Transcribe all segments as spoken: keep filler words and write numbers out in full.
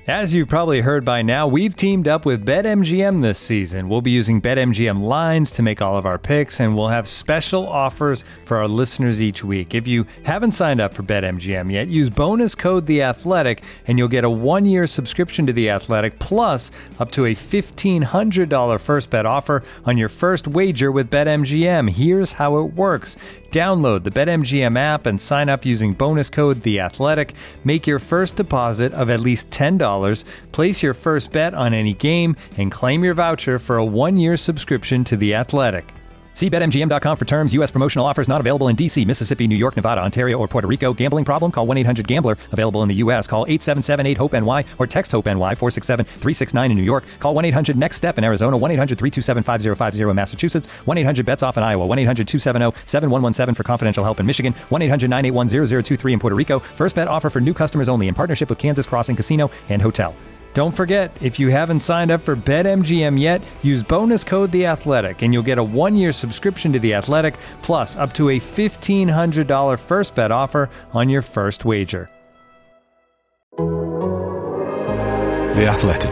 As you've probably heard by now, we've teamed up with BetMGM this season. We'll be using BetMGM lines to make all of our picks, and we'll have special offers for our listeners each week. If you haven't signed up for BetMGM yet, use bonus code The Athletic, and you'll get a one-year subscription to The Athletic, plus up to a fifteen hundred dollars first bet offer on your first wager with BetMGM. Here's how it works. Download the BetMGM app and sign up using bonus code The Athletic. Make your first deposit of at least ten dollars, place your first bet on any game, and claim your voucher for a one-year subscription to The Athletic. See Bet M G M dot com for terms. U S promotional offers not available in D C, Mississippi, New York, Nevada, Ontario, or Puerto Rico. Gambling problem? Call one eight hundred gambler. Available in the U S. Call eight seven seven eight hope N Y or text HOPE-NY four six seven three six nine in New York. Call one eight hundred next step in Arizona. one eight hundred three two seven five zero five zero in Massachusetts. one eight hundred bets off in Iowa. one eight hundred two seven zero seven one one seven for confidential help in Michigan. one eight hundred nine eight one zero zero two three in Puerto Rico. First bet offer for new customers only in partnership with Kansas Crossing Casino and Hotel. Don't forget, if you haven't signed up for BetMGM yet, use bonus code The Athletic, and you'll get a one-year subscription to The Athletic, plus up to a fifteen hundred dollars first bet offer on your first wager. The Athletic.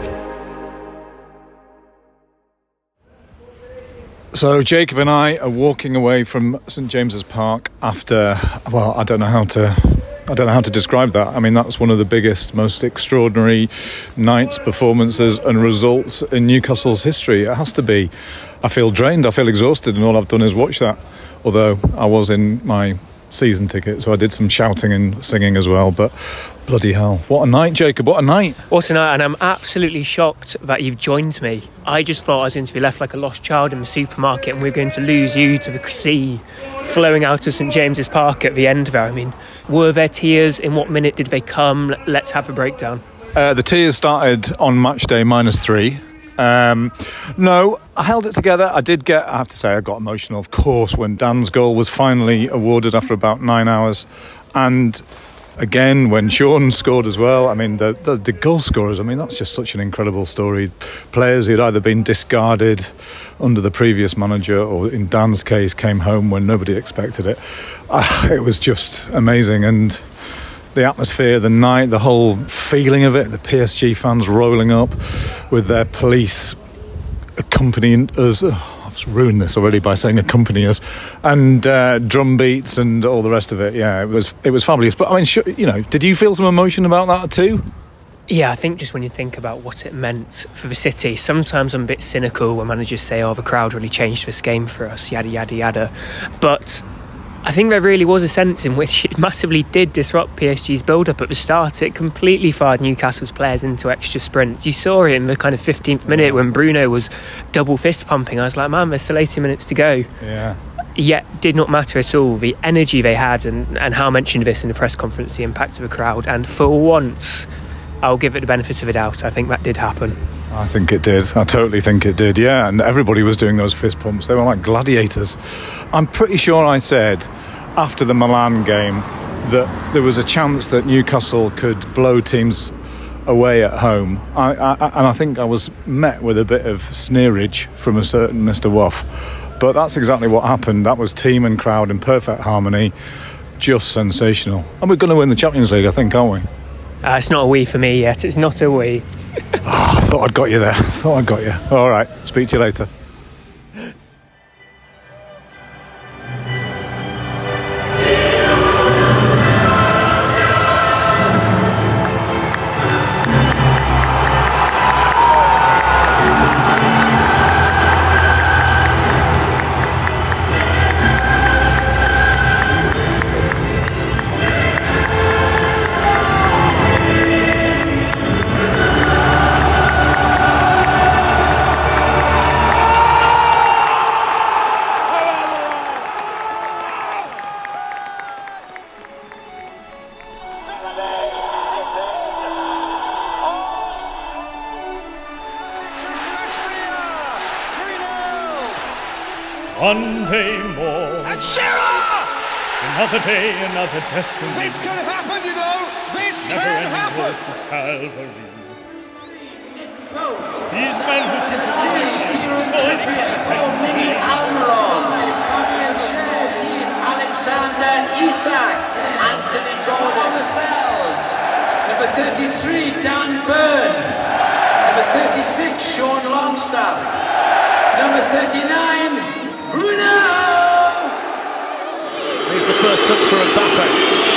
So Jacob and I are walking away from St James's Park after, well, I don't know how to... I don't know how to describe that. I mean, that's one of the biggest, most extraordinary nights, performances and results in Newcastle's history. It has to be. I feel drained, I feel exhausted, and all I've done is watch that. Although I was in my season ticket, so I did some shouting and singing as well. But bloody hell, what a night, Jacob, what a night. What a night, and I'm absolutely shocked that you've joined me. I just thought I was going to be left like a lost child in the supermarket, and we're going to lose you to the sea flowing out of St James's Park at the end there. I mean, were there tears? In what minute did they come? Let's have a breakdown. Uh, the tears started on match day minus three. Um, no, I held it together. I did get, I have to say, I got emotional, of course, when Dan's goal was finally awarded after about nine hours. And again, when Sean scored as well. I mean, the, the, the goal scorers, I mean, that's just such an incredible story. Players who'd either been discarded under the previous manager or, in Dan's case, came home when nobody expected it. Uh, it was just amazing. And the atmosphere, the night, the whole feeling of it, the P S G fans rolling up with their police accompanying us. Oh, I've ruined this already by saying accompany us, and uh, drum beats and all the rest of it. Yeah, it was it was fabulous. But I mean, sh- you know, did you feel some emotion about that too? Yeah, I think just when you think about what it meant for the city, sometimes I'm a bit cynical when managers say, oh, the crowd really changed this game for us, yada, yada, yada. But I think there really was a sense in which it massively did disrupt P S G's build-up at the start. It completely fired Newcastle's players into extra sprints. You saw it in the kind of fifteenth minute when Bruno was double fist pumping. I was like, man, there's still eighty minutes to go. Yeah. Yet did not matter at all. The energy they had, and, and Hal mentioned this in the press conference, the impact of the crowd. And for once, I'll give it the benefit of the doubt. I think that did happen. I think it did. I totally think it did, yeah. And everybody was doing those fist pumps. They were like gladiators. I'm pretty sure I said after the Milan game that there was a chance that Newcastle could blow teams away at home. I, I, and I think I was met with a bit of sneerage from a certain Mister Waff. But that's exactly what happened. That was team and crowd in perfect harmony. Just sensational. And we're going to win the Champions League, I think, aren't we? Uh, it's not a wee for me yet. It's not a wee. Oh, I thought I'd got you there. I thought I'd got you. All right. Speak to you later. One day more. And Shearer! Another day, another destiny. This can happen, you know! This Never can any happen! road to Calvary. These men who seem to keep me surely can ascend to me. Alexander Isak, Anthony Jordan, Lascelles, number thirty-three, Dan Burn. distance for Mbappe.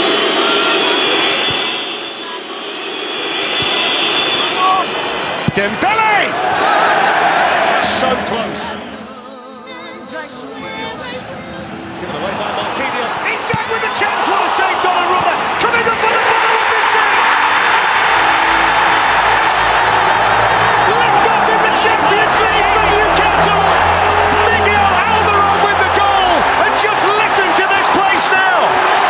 Dembele! So close. Given away by Marquinhos. Isak with a chance. What a save, Donnarumma. Coming up for the follow up in save. Lift off in the Champions League for Newcastle. Miguel Almiron with the goal. And just listen to this place now.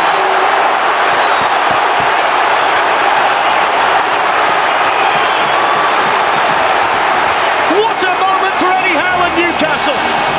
What a moment for Eddie Howe and Newcastle.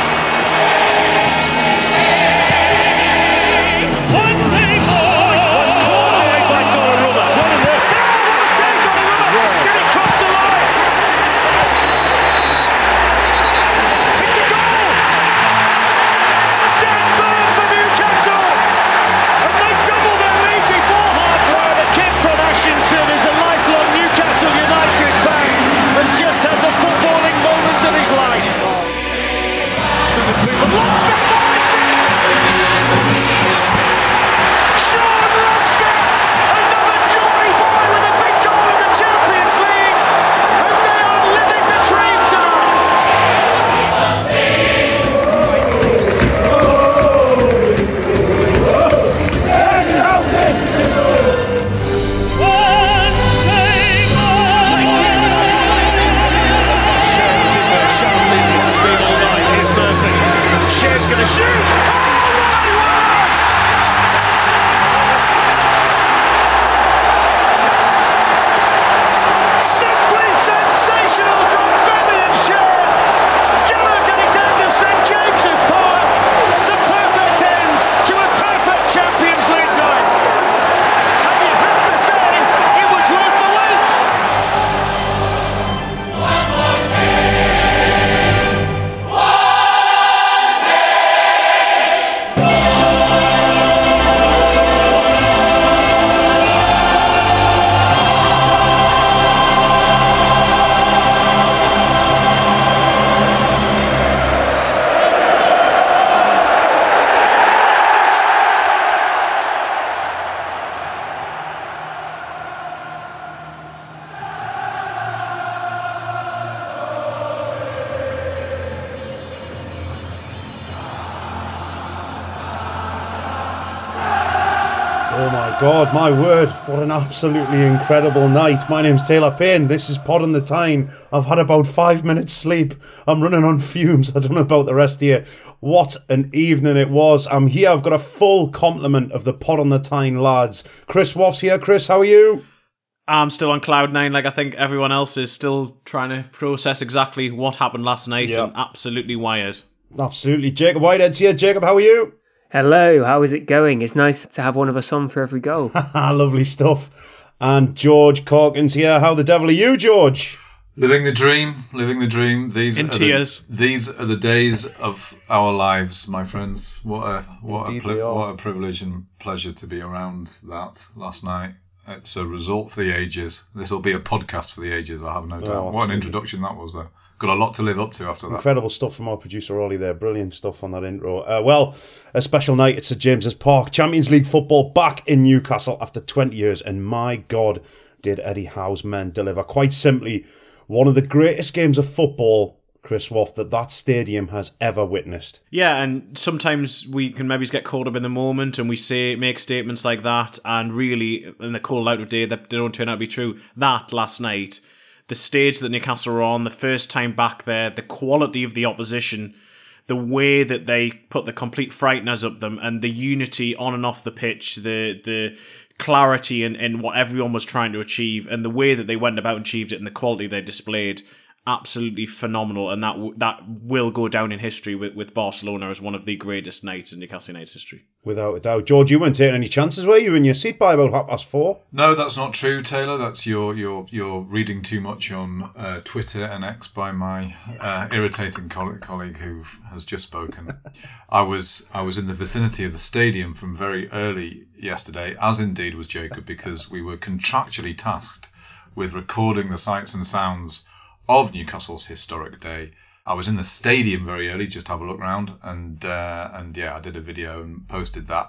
God, my word, what an absolutely incredible night. My name's Taylor Payne. This is Pod on the Tyne. I've had about five minutes sleep. I'm running on fumes. I don't know about the rest of you. What an evening it was. I'm here. I've got a full complement of the Pod on the Tyne lads. Chris Woff's here. Chris, how are you? I'm still on cloud nine, like I think everyone else is, still trying to process exactly what happened last night. Yeah. I'm absolutely wired. Absolutely. Jacob Whitehead's here. Jacob, how are you? Hello, how is it going? It's nice to have one of us on for every goal. Lovely stuff. And George Corkins here. How the devil are you, George? Living the dream, living the dream. These In are tears. The, these are the days of our lives, my friends. What a what Indeed a pli- they are. what a privilege and pleasure to be around that last night. It's a result for the ages. This will be a podcast for the ages, I have no doubt. Oh, what an introduction that was, though. Got a lot to live up to after that. Incredible stuff from our producer Ollie there. Brilliant stuff on that intro. Uh, well, a special night at St James's Park. Champions League football back in Newcastle after twenty years. And my God, did Eddie Howe's men deliver. Quite simply, one of the greatest games of football, Chris Woff, that that stadium has ever witnessed. Yeah, and sometimes we can maybe get caught up in the moment and we say make statements like that, and really, in the cold light of day, that they don't turn out to be true. That last night, the stage that Newcastle were on, the first time back there, the quality of the opposition, the way that they put the complete frighteners up them, and the unity on and off the pitch, the the clarity in, in what everyone was trying to achieve, and the way that they went about and achieved it, and the quality they displayed. Absolutely phenomenal, and that w- that will go down in history with, with Barcelona as one of the greatest nights in Newcastle United's history. Without a doubt. George, you weren't taking any chances, were you, in your seat by about half past four? No, that's not true, Taylor. That's your you're you're reading too much on uh, Twitter and X by my uh, irritating colleague, colleague who has just spoken. I was I was in the vicinity of the stadium from very early yesterday, as indeed was Jacob, because we were contractually tasked with recording the sights and sounds of Newcastle's historic day. I was in the stadium very early, just to have a look round, and uh, and yeah, I did a video and posted that.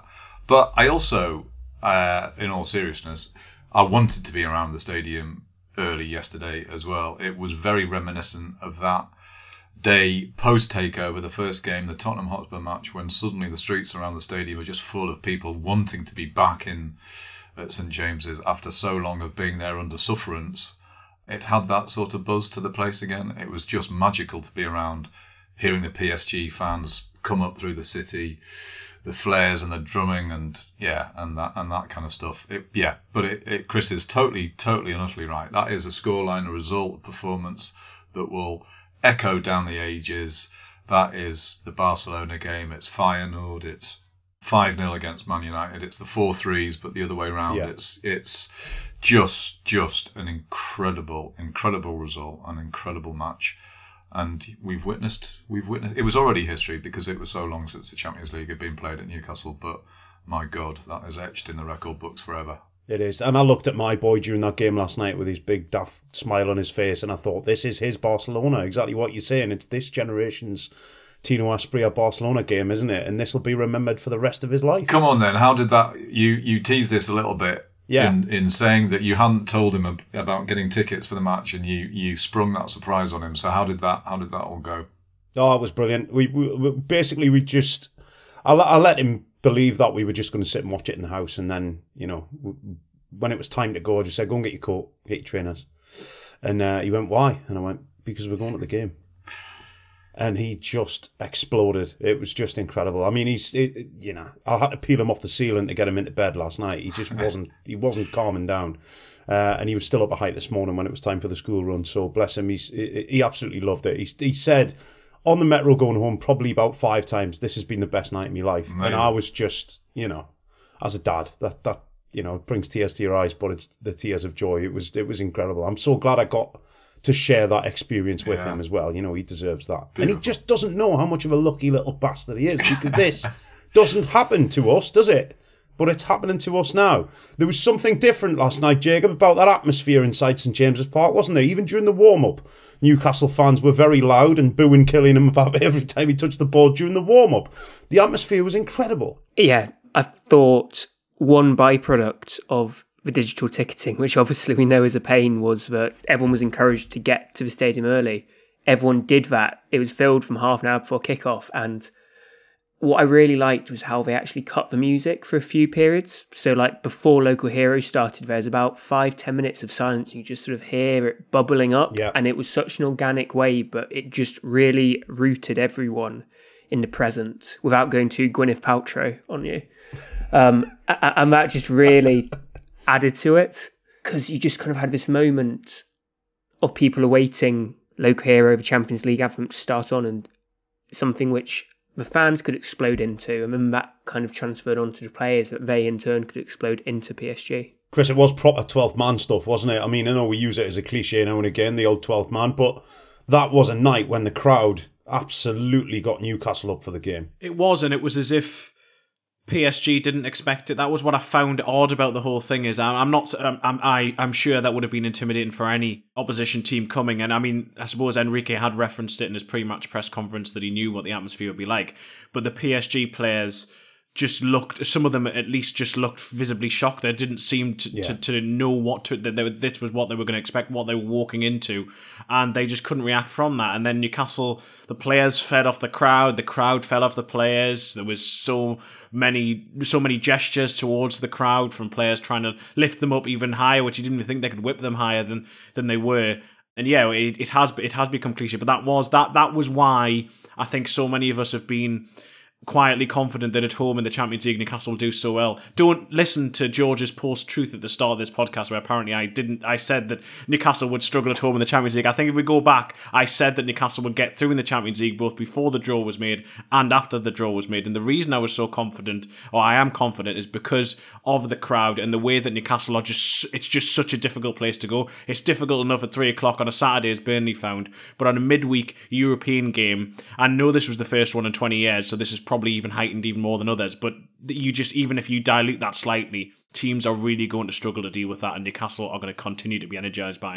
But I also, uh, in all seriousness, I wanted to be around the stadium early yesterday as well. It was very reminiscent of that day post-takeover, the first game, the Tottenham Hotspur match, when suddenly the streets around the stadium were just full of people wanting to be back in at St James's after so long of being there under sufferance. It had that sort of buzz to the place again. It was just magical to be around, hearing the P S G fans come up through the city, the flares and the drumming and yeah, and that and that kind of stuff. It, yeah, but it, it, Chris is totally, totally and utterly right. That is a scoreline, a result, a performance that will echo down the ages. That is the Barcelona game. It's Feyenoord. It's five nil against Man United. It's the four threes, but the other way around. Yeah. It's it's just just an incredible, incredible result, an incredible match. And we've witnessed, we've witnessed, it was already history because it was so long since the Champions League had been played at Newcastle, but my God, that is etched in the record books forever. It is. And I looked at my boy during that game last night with his big daft smile on his face, and I thought, this is his Barcelona, exactly what you're saying. It's this generation's Tino Asprilla Barcelona game, isn't it? And this will be remembered for the rest of his life. Come on then, how did that, you, you teased this a little bit. Yeah. In, in saying that you hadn't told him ab- about getting tickets for the match, and you, you sprung that surprise on him. So how did that how did that all go? Oh, it was brilliant. We, we, we basically we just I, I let him believe that we were just going to sit and watch it in the house, and then you know when it was time to go, I just said, "Go and get your coat, get your trainers." And uh, he went, "Why?" And I went, "Because we're going to the game." And he just exploded. It was just incredible. I mean, he's, it, you know, I had to peel him off the ceiling to get him into bed last night. He just wasn't, he wasn't calming down. Uh, and he was still up at height this morning when it was time for the school run. So bless him, he's, he absolutely loved it. He, he said on the metro going home probably about five times, this has been the best night of my life. Amazing. And I was just, you know, as a dad, that, that, you know, it brings tears to your eyes, but it's the tears of joy. It was, it was incredible. I'm so glad I got to share that experience with yeah. him as well. You know, he deserves that. Beautiful. And he just doesn't know how much of a lucky little bastard he is, because this doesn't happen to us, does it? But it's happening to us now. There was something different last night, Jacob, about that atmosphere inside St James's Park, wasn't there? Even during the warm-up, Newcastle fans were very loud and booing Killian Mbappe every time he touched the ball during the warm-up. The atmosphere was incredible. Yeah, I thought one byproduct of the digital ticketing, which obviously we know is a pain, was that everyone was encouraged to get to the stadium early. Everyone did that. It was filled from half an hour before kickoff, and what I really liked was how they actually cut the music for a few periods. So like before Local Heroes started, there's about five, ten minutes of silence, and you just sort of hear it bubbling up. Yeah. And it was such an organic way, but it just really rooted everyone in the present without going too Gwyneth Paltrow on you. Um, and that just really added to it, because you just kind of had this moment of people awaiting Local Hero, the Champions League anthem to start on, and something which the fans could explode into, and then that kind of transferred onto the players, that they in turn could explode into P S G. Chris, it was proper twelfth man stuff, wasn't it? I mean, I know we use it as a cliche now and again, the old twelfth man, but that was a night when the crowd absolutely got Newcastle up for the game. It was, and it was as if P S G didn't expect it. That was what I found odd about the whole thing. Is I'm not, I'm, I, I'm sure that would have been intimidating for any opposition team coming. And I mean, I suppose Enrique had referenced it in his pre-match press conference that he knew what the atmosphere would be like. But the P S G players just looked, some of them at least just looked visibly shocked. They didn't seem to, yeah. to, to know what to, that they, this was what they were going to expect, what they were walking into. And they just couldn't react from that. And then Newcastle, the players fed off the crowd, the crowd fed off the players. There was so many, so many gestures towards the crowd from players trying to lift them up even higher, which you didn't even think they could whip them higher than, than they were. And yeah, it, it has, it has become cliche, but that was, that, that was why I think so many of us have been quietly confident that at home in the Champions League Newcastle will do so well. Don't listen to George's post-truth at the start of this podcast, where apparently I didn't. I said that Newcastle would struggle at home in the Champions League. I think if we go back, I said that Newcastle would get through in the Champions League both before the draw was made and after the draw was made. And the reason I was so confident, or I am confident, is because of the crowd and the way that Newcastle are just. It's just such a difficult place to go. It's difficult enough at three o'clock on a Saturday, as Burnley found, but on a midweek European game. I know this was the first one in twenty years, so this is probably even heightened even more than others, but you just, even if you dilute that slightly, teams are really going to struggle to deal with that, and Newcastle are going to continue to be energised by it.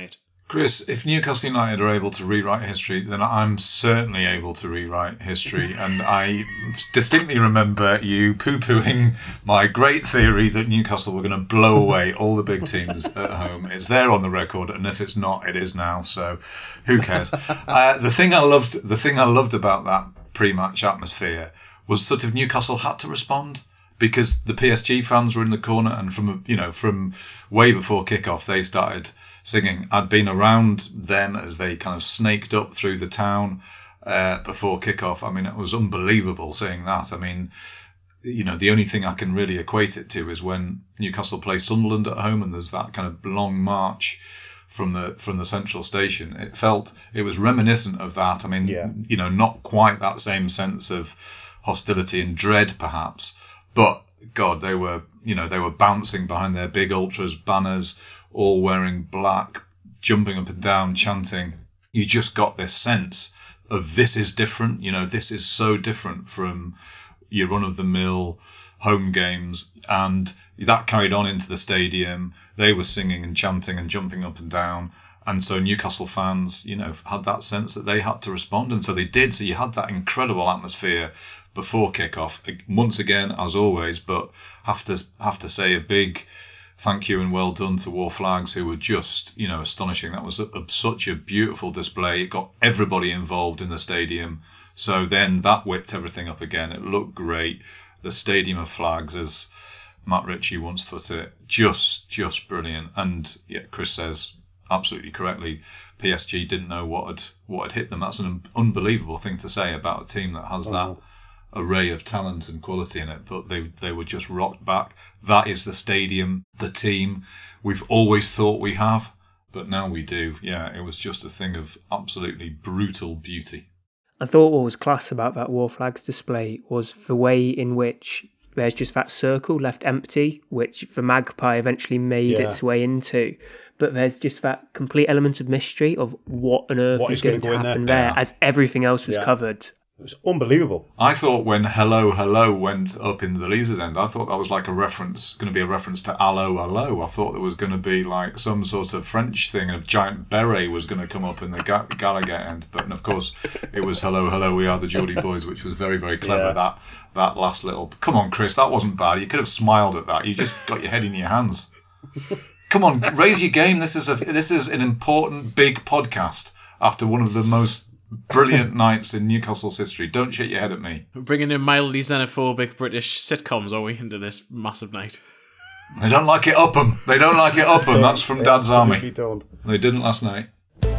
Chris, if Newcastle United are able to rewrite history, then I'm certainly able to rewrite history. And I distinctly remember you poo-pooing my great theory that Newcastle were going to blow away all the big teams at home. It's there on the record, and if it's not, it is now. So who cares? uh, the thing I loved, the thing I loved about that pre-match atmosphere was sort of Newcastle had to respond. Because the P S G fans were in the corner, and from you know from way before kickoff they started singing. I'd been around then as they kind of snaked up through the town uh, before kickoff. I mean, it was unbelievable seeing that. I mean, you know, the only thing I can really equate it to is when Newcastle play Sunderland at home, and there's that kind of long march from the from the central station. It felt it was reminiscent of that. I mean, yeah. you know, not quite that same sense of hostility and dread, perhaps. But God, they were, you know, they were bouncing behind their big ultras banners, all wearing black, jumping up and down, chanting. You just got this sense of this is different. You know, this is so different from your run-of-the-mill home games. And that carried on into the stadium. They were singing and chanting and jumping up and down. And so Newcastle fans, you know, had that sense that they had to respond. And so they did. So you had that incredible atmosphere before kickoff, once again, as always, but have to have to say a big thank you and well done to War Flags, who were just, you know, astonishing. That was a, a, such a beautiful display. It got everybody involved in the stadium. So then that whipped everything up again. It looked great. The Stadium of Flags, as Matt Ritchie once put it, just, just brilliant. And yeah, Chris says absolutely correctly, P S G didn't know what had what had hit them. That's an unbelievable thing to say about a team that has oh. that array of talent and quality in it, but they they were just rocked back. That is the stadium, the team we've always thought we have, but now we do. Yeah, it was just a thing of absolutely brutal beauty. I thought what was class about that War Flags display was the way in which there's just that circle left empty, which the Magpie eventually made yeah. its way into. But there's just that complete element of mystery of what on earth what is, is going to go happen there, there yeah. as everything else was yeah. covered. It was unbelievable. I thought when Hello, Hello went up in the Leazes end, I thought that was like a reference, going to be a reference to Allo, Allo. I thought there was going to be like some sort of French thing, and a giant beret was going to come up in the Ga- Gallagher end. But and of course, it was Hello, Hello, we are the Geordie Boys, which was very, very clever. Yeah. That that last little... Come on, Chris, that wasn't bad. You could have smiled at that. You just got your head in your hands. Come on, raise your game. This is a this is an important, big podcast after one of the most brilliant nights in Newcastle's history. Don't shake your head at me. We're bringing in mildly xenophobic British sitcoms, are we, into this massive night? They don't like it up 'em. They don't like it up 'em. That's from Dad's Army. Don't. They didn't last night.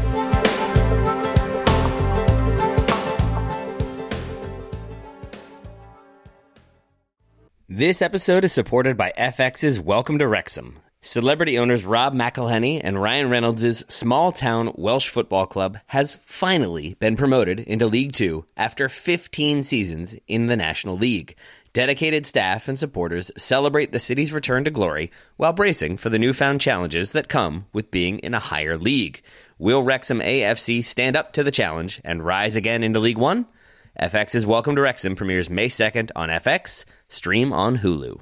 This episode is supported by F X's Welcome to Wrexham. Celebrity owners Rob McElhenney and Ryan Reynolds' small-town Welsh football club has finally been promoted into League Two after fifteen seasons in the National League. Dedicated staff and supporters celebrate the city's return to glory while bracing for the newfound challenges that come with being in a higher league. Will Wrexham A F C stand up to the challenge and rise again into League One? F X's Welcome to Wrexham premieres May second on F X, stream on Hulu.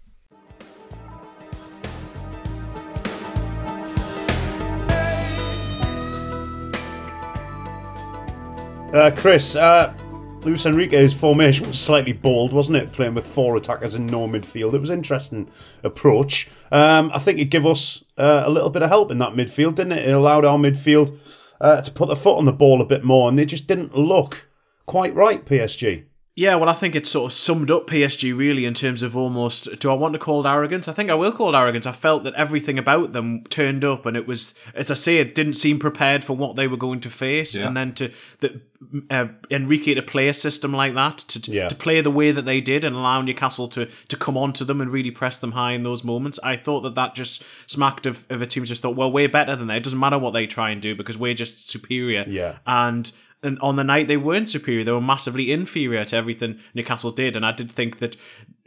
Uh, Chris, uh, Luis Enrique's formation was slightly bold, wasn't it? Playing with four attackers and no midfield. It was an interesting approach. Um, I think it gave us uh, a little bit of help in that midfield, didn't it? It allowed our midfield uh, to put their foot on the ball a bit more, and they just didn't look quite right, P S G. Yeah, well, I think it sort of summed up P S G really in terms of almost, do I want to call it arrogance? I think I will call it arrogance. I felt that everything about them turned up, and it was, as I say, it didn't seem prepared for what they were going to face. Yeah. And then to the, uh, Enrique to play a system like that, to yeah. to play the way that they did and allow Newcastle to, to come onto them and really press them high in those moments. I thought that that just smacked of, of a team just thought, well, we're better than they. It doesn't matter what they try and do because we're just superior. Yeah. And... And on the night, they weren't superior. They were massively inferior to everything Newcastle did. And I did think that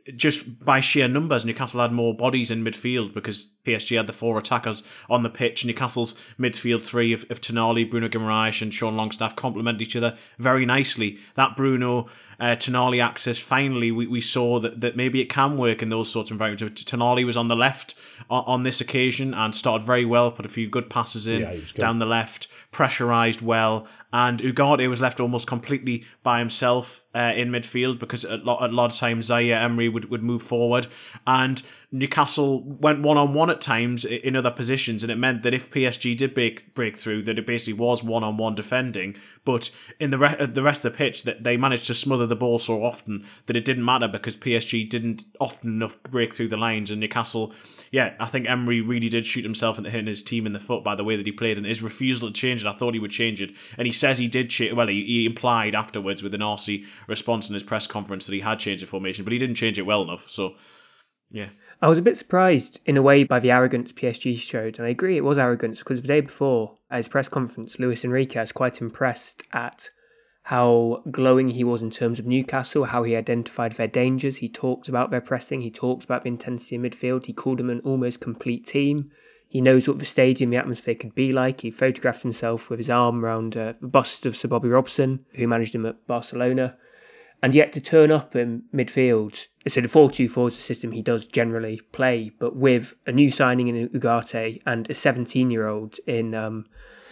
just by sheer numbers, Newcastle had more bodies in midfield because P S G had the four attackers on the pitch. Newcastle's midfield three of, of Tonali, Bruno Guimaraes and Sean Longstaff complement each other very nicely. That Bruno uh, Tonali axis, finally we, we saw that, that maybe it can work in those sorts of environments. Tonali was on the left on, on this occasion and started very well, put a few good passes in yeah, down the left, pressurised well, and Ugarte was left almost completely by himself uh, in midfield because a lot, a lot of times Zaire Emery would, would move forward, and Newcastle went one-on-one at times in other positions, and it meant that if P S G did break, break through, that it basically was one-on-one defending, but in the, re- the rest of the pitch, that they managed to smother the ball so often that it didn't matter because P S G didn't often enough break through the lines, and Newcastle, yeah, I think Emery really did shoot himself and his team in the foot by the way that he played, and his refusal to change it. I thought he would change it, and he says he did change, well, he, he implied afterwards with an R C response in his press conference that he had changed the formation, but he didn't change it well enough, so, yeah. I was a bit surprised, in a way, by the arrogance P S G showed, and I agree it was arrogance, because the day before, at his press conference, Luis Enrique was quite impressed at how glowing he was in terms of Newcastle, how he identified their dangers, he talked about their pressing, he talked about the intensity in midfield, he called them an almost complete team. He knows what the stadium, the atmosphere could be like. He photographed himself with his arm around uh, the bust of Sir Bobby Robson, who managed him at Barcelona. And yet to turn up in midfield, so the four two four is the system he does generally play, but with a new signing in Ugarte and a seventeen-year-old in um,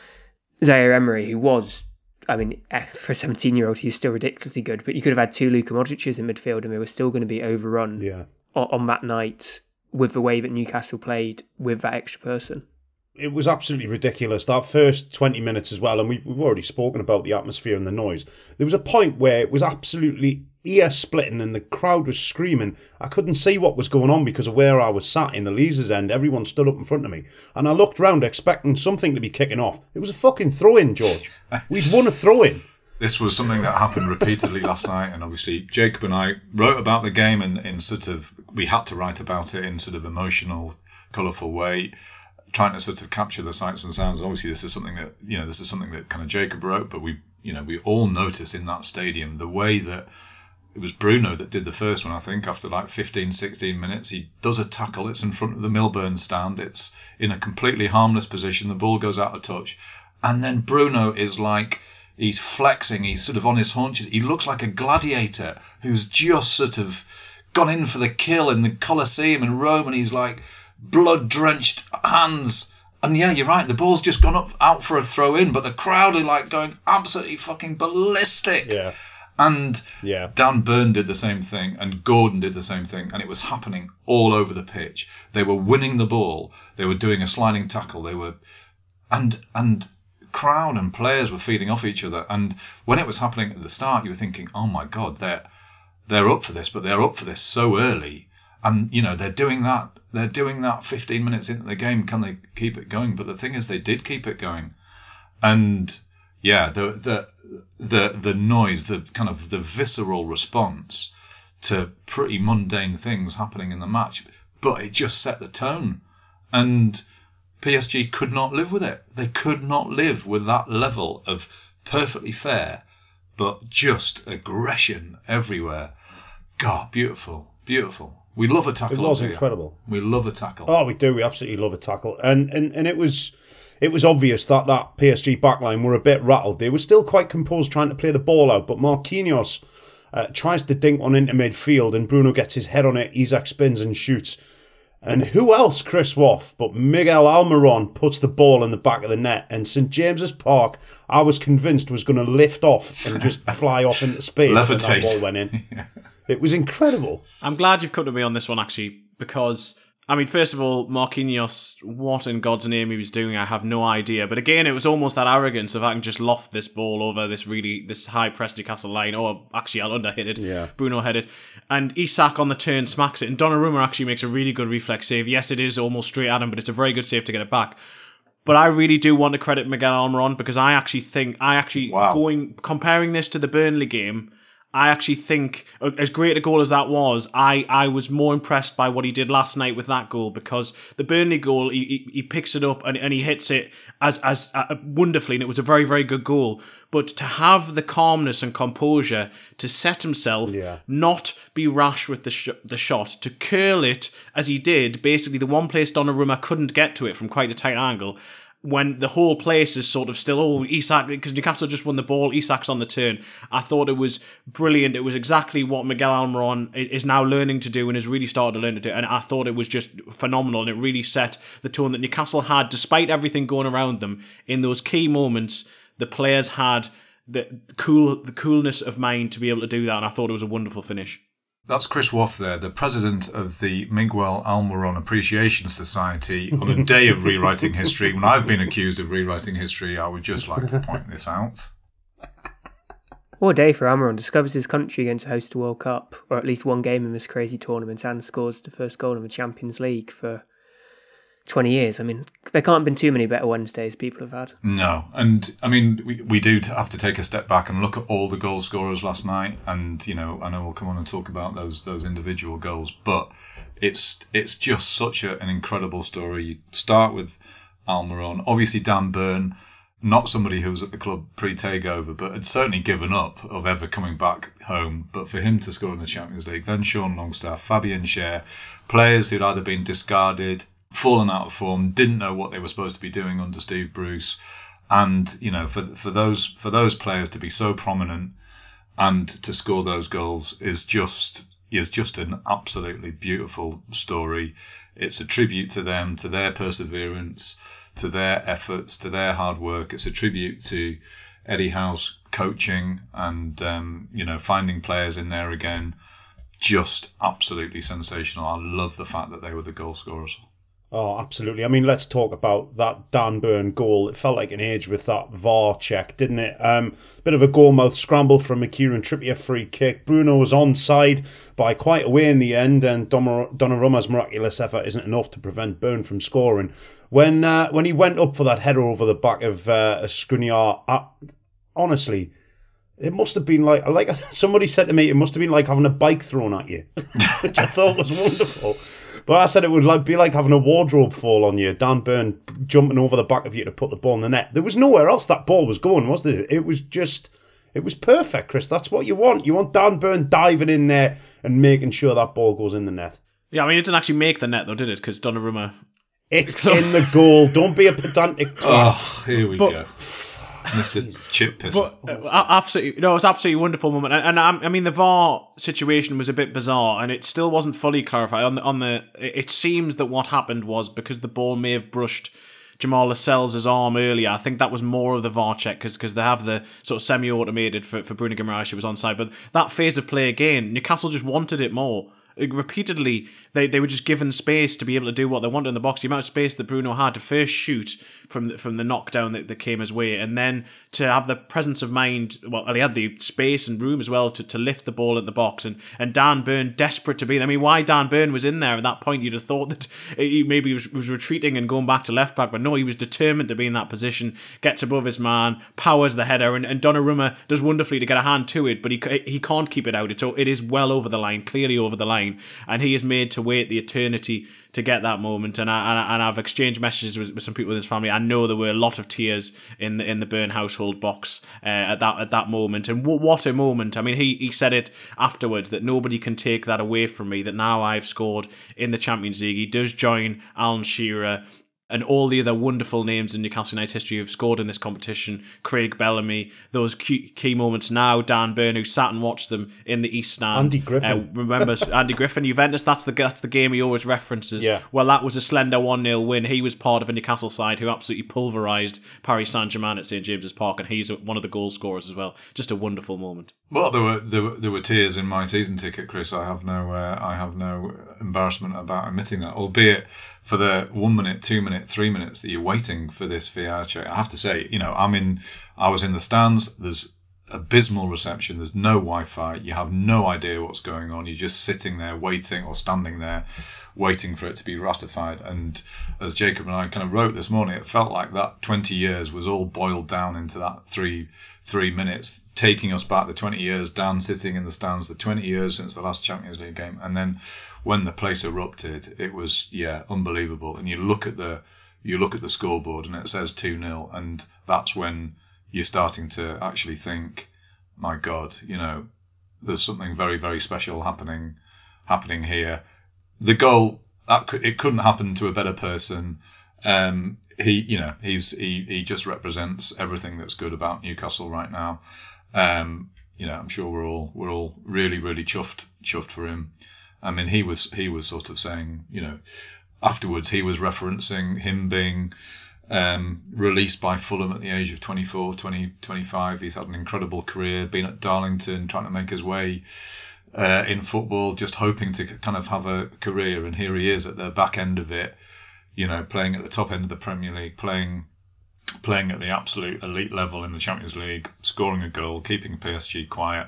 Zaire Emery, who was, I mean, for a seventeen-year-old, he's still ridiculously good, but you could have had two Luka Modric's in midfield and they were still going to be overrun yeah. on, on that night with the way that Newcastle played with that extra person. It was absolutely ridiculous, that first twenty minutes as well, and we've, we've already spoken about the atmosphere and the noise. There was a point where it was absolutely ear-splitting and the crowd was screaming. I couldn't see what was going on because of where I was sat in the Leazes end. Everyone stood up in front of me, and I looked round expecting something to be kicking off. It was a fucking throw-in, George. We'd won a throw-in. This was something that happened repeatedly last night, and obviously Jacob and I wrote about the game in, in sort of, we had to write about it in sort of emotional, colourful way, trying to sort of capture the sights and sounds. Obviously, this is something that, you know, this is something that kind of Jacob wrote, but we, you know, we all noticed in that stadium the way that it was Bruno that did the first one, I think, after like fifteen, sixteen minutes. He does a tackle, it's in front of the Milburn stand, it's in a completely harmless position, the ball goes out of touch, and then Bruno is like, he's flexing, he's sort of on his haunches, he looks like a gladiator who's just sort of gone in for the kill in the Colosseum in Rome, and he's like, blood-drenched hands, and yeah, you're right, the ball's just gone up out for a throw-in, but the crowd are like going absolutely fucking ballistic. Yeah. And yeah. Dan Burn did the same thing, and Gordon did the same thing, and it was happening all over the pitch. They were winning the ball, they were doing a sliding tackle, they were, and and crowd and players were feeding off each other. And when it was happening at the start, you were thinking, oh my God, they're they're up for this, but they're up for this so early. And, you know, they're doing that, they're doing that fifteen minutes into the game. Can they keep it going? But the thing is, they did keep it going. And yeah, the, the, the, the noise, the kind of the visceral response to pretty mundane things happening in the match, but it just set the tone. And P S G could not live with it. They could not live with that level of perfectly fair, but just aggression everywhere. God, beautiful, beautiful. We love a tackle. It was incredible. We love a tackle. Oh, we do. We absolutely love a tackle. And and, and it was it was obvious that that P S G backline were a bit rattled. They were still quite composed trying to play the ball out, but Marquinhos uh, tries to dink one into midfield and Bruno gets his head on it. Isak spins and shoots. And who else, Chris Woff, but Miguel Almiron puts the ball in the back of the net. And St James's Park, I was convinced, was going to lift off and just fly off into space when that ball went in. Yeah. It was incredible. I'm glad you've come to me on this one, actually, because, I mean, first of all, Marquinhos, what in God's name he was doing, I have no idea. But again, it was almost that arrogance of I can just loft this ball over this really, this high-pressed Newcastle line. Oh, actually, I'll underhit it. Yeah. Bruno headed. And Isak on the turn smacks it. And Donnarumma actually makes a really good reflex save. Yes, it is almost straight at him, but it's a very good save to get it back. But I really do want to credit Miguel Almiron because I actually think, I actually, wow. going comparing this to the Burnley game, I actually think, as great a goal as that was, I, I was more impressed by what he did last night with that goal, because the Burnley goal, he he, he picks it up and, and he hits it as as uh, wonderfully, and it was a very, very good goal. But to have the calmness and composure to set himself, yeah. not be rash with the sh- the shot, to curl it as he did, basically the one place Donnarumma couldn't get to it from quite a tight angle, when the whole place is sort of still, oh, Isak, because Newcastle just won the ball, Isak's on the turn. I thought it was brilliant. It was exactly what Miguel Almiron is now learning to do and has really started to learn to do. And I thought it was just phenomenal, and it really set the tone that Newcastle had, despite everything going around them. In those key moments, the players had the cool, the coolness of mind to be able to do that, and I thought it was a wonderful finish. That's Chris Woff there, the president of the Miguel Almiron Appreciation Society, on a day of rewriting history. When I've been accused of rewriting history, I would just like to point this out. What a day for Almiron. Discovers his country going to host a World Cup, or at least one game in this crazy tournament, and scores the first goal in the Champions League for twenty years. I mean, there can't have been too many better Wednesdays people have had. No, and I mean, we, we do have to take a step back and look at all the goal scorers last night, and you know, I know we'll come on and talk about those those individual goals, but it's it's just such a, an incredible story. You start with Almiron, obviously Dan Burn, not somebody who was at the club pre-takeover, but had certainly given up of ever coming back home. But for him to score in the Champions League, then Sean Longstaff, Fabian Schär, players who'd either been discarded, fallen out of form, didn't know what they were supposed to be doing under Steve Bruce, and you know, for for those for those players to be so prominent and to score those goals is just is just an absolutely beautiful story. It's a tribute to them, to their perseverance, to their efforts, to their hard work. It's a tribute to Eddie Howe's coaching and um, you know, finding players in there again. Just absolutely sensational. I love the fact that they were the goal scorers. Oh, absolutely. I mean, let's talk about that Dan Burn goal. It felt like an age with that V A R check, didn't it? Um, bit of a goalmouth scramble from a Kieran Trippier free kick. Bruno was onside by quite a way in the end, and Donnarumma's miraculous effort isn't enough to prevent Burn from scoring. When uh, when he went up for that header over the back of uh, Skriniar, I, honestly, it must have been like, like somebody said to me, it must have been like having a bike thrown at you, which I thought was wonderful. But I said it would like be like having a wardrobe fall on you, Dan Burn jumping over the back of you to put the ball in the net. There was nowhere else that ball was going, was there? It was just, it was perfect, Chris. That's what you want. You want Dan Burn diving in there and making sure that ball goes in the net. Yeah, I mean, it didn't actually make the net though, did it? Because Donnarumma... It's in the goal. Don't be a pedantic twat. Oh, here we but, go. Mister Chip Pisser. But, uh, absolutely, no, it was absolutely a wonderful moment, and, and um, I mean the V A R situation was a bit bizarre, and it still wasn't fully clarified. On the, on the, it seems that what happened was because the ball may have brushed Jamal Lascelles' arm earlier. I think that was more of the V A R check because because they have the sort of semi-automated for for Bruno Guimaraes who was onside. But that phase of play again, Newcastle just wanted it more. Repeatedly, they, they were just given space to be able to do what they wanted in the box. The amount of space that Bruno had to first shoot from the, from the knockdown that, that came his way, and then to have the presence of mind, well, he had the space and room as well to, to lift the ball in the box, and, and Dan Burn desperate to be there. I mean, why Dan Burn was in there at that point, you'd have thought that he maybe was, was retreating and going back to left back, but no, he was determined to be in that position, gets above his man, powers the header, and, and Donnarumma does wonderfully to get a hand to it, but he he can't keep it out. It's, it is well over the line, clearly over the line, and he is made to wait the eternity to get that moment. And I, and, I, and I've exchanged messages with, with some people in his family. I know there were a lot of tears in the in the Burn household box uh, at that at that moment. And w- what a moment! I mean, he he said it afterwards that nobody can take that away from me. That now I've scored in the Champions League. He does join Alan Shearer and all the other wonderful names in Newcastle United history who've scored in this competition. Craig Bellamy, those key, key moments now. Dan Burn, who sat and watched them in the East Stand. Andy Griffin. Uh, remember Andy Griffin, Juventus, that's the that's the game he always references. Yeah. Well, that was a slender one nil win. He was part of a Newcastle side who absolutely pulverised Paris Saint-Germain at St James's Park, and he's one of the goal scorers as well. Just a wonderful moment. Well, there were there were, there were tears in my season ticket, Chris. I have no uh, I have no embarrassment about admitting that, albeit for the one minute, two minute, three minutes that you're waiting for this V A R check. I have to say, you know, I'm in. I was in the stands. There's abysmal reception. There's no Wi-Fi. You have no idea what's going on. You're just sitting there waiting or standing there waiting for it to be ratified. And as Jacob and I kind of wrote this morning, it felt like that twenty years was all boiled down into that three three minutes, taking us back the twenty years, Dan sitting in the stands, the twenty years since the last Champions League game. And then when the place erupted, it was, yeah, unbelievable. And you look at the you look at the scoreboard and it says two nil, and that's when you're starting to actually think, my God, you know, there's something very, very special happening happening here. The goal, that could, it couldn't happen to a better person. Um, he, you know, he's he he just represents everything that's good about Newcastle right now. Um, you know, I'm sure we're all we're all really, really chuffed chuffed for him. I mean, he was he was sort of saying, you know, afterwards he was referencing him being um, released by Fulham at the age of twenty-four, twenty, twenty-five. He's had an incredible career, been at Darlington, trying to make his way uh, in football, just hoping to kind of have a career. And here he is at the back end of it, you know, playing at the top end of the Premier League, playing playing at the absolute elite level in the Champions League, scoring a goal, keeping P S G quiet.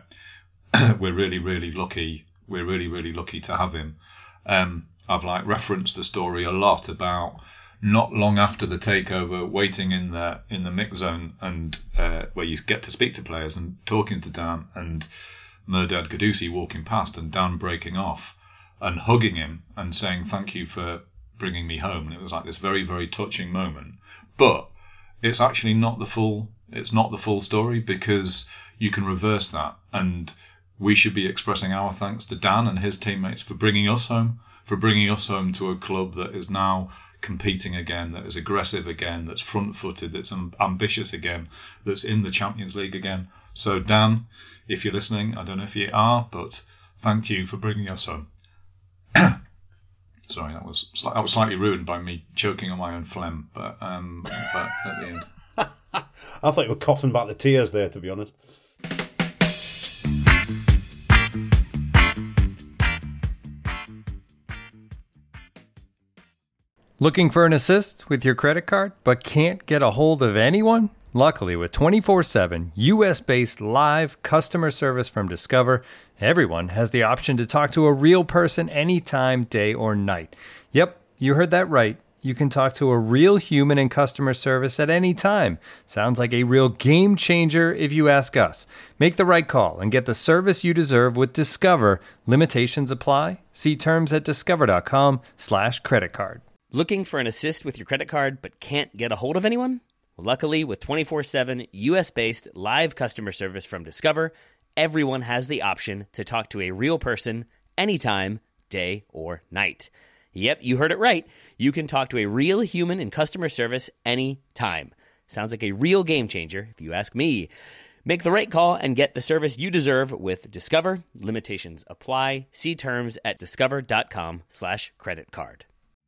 We're really, really lucky. We're really, really lucky to have him. Um, I've like referenced the story a lot about not long after the takeover, waiting in the in the mix zone, and uh, where you get to speak to players and talking to Dan, and Mehrdad Ghoussi walking past and Dan breaking off and hugging him and saying thank you for bringing me home. And it was like this very, very touching moment. But it's actually not the full. It's not the full story, because you can reverse that, and we should be expressing our thanks to Dan and his teammates for bringing us home, for bringing us home to a club that is now competing again, that is aggressive again, that's front-footed, that's ambitious again, that's in the Champions League again. So Dan, if you're listening, I don't know if you are, but thank you for bringing us home. Sorry, that was that was slightly ruined by me choking on my own phlegm, but um, but at the end. I thought you were coughing back the tears there, to be honest. Looking for an assist with your credit card, but can't get a hold of anyone? Luckily, with twenty-four seven U S-based live customer service from Discover, everyone has the option to talk to a real person anytime, day or night. Yep, you heard that right. You can talk to a real human in customer service at any time. Sounds like a real game changer if you ask us. Make the right call and get the service you deserve with Discover. Limitations apply. See terms at discover.com slash credit card. Looking for an assist with your credit card but can't get a hold of anyone? Luckily, with twenty-four seven U S-based live customer service from Discover, everyone has the option to talk to a real person anytime, day or night. Yep, you heard it right. You can talk to a real human in customer service anytime. Sounds like a real game changer, if you ask me. Make the right call and get the service you deserve with Discover. Limitations apply. See terms at discover.com slash credit card.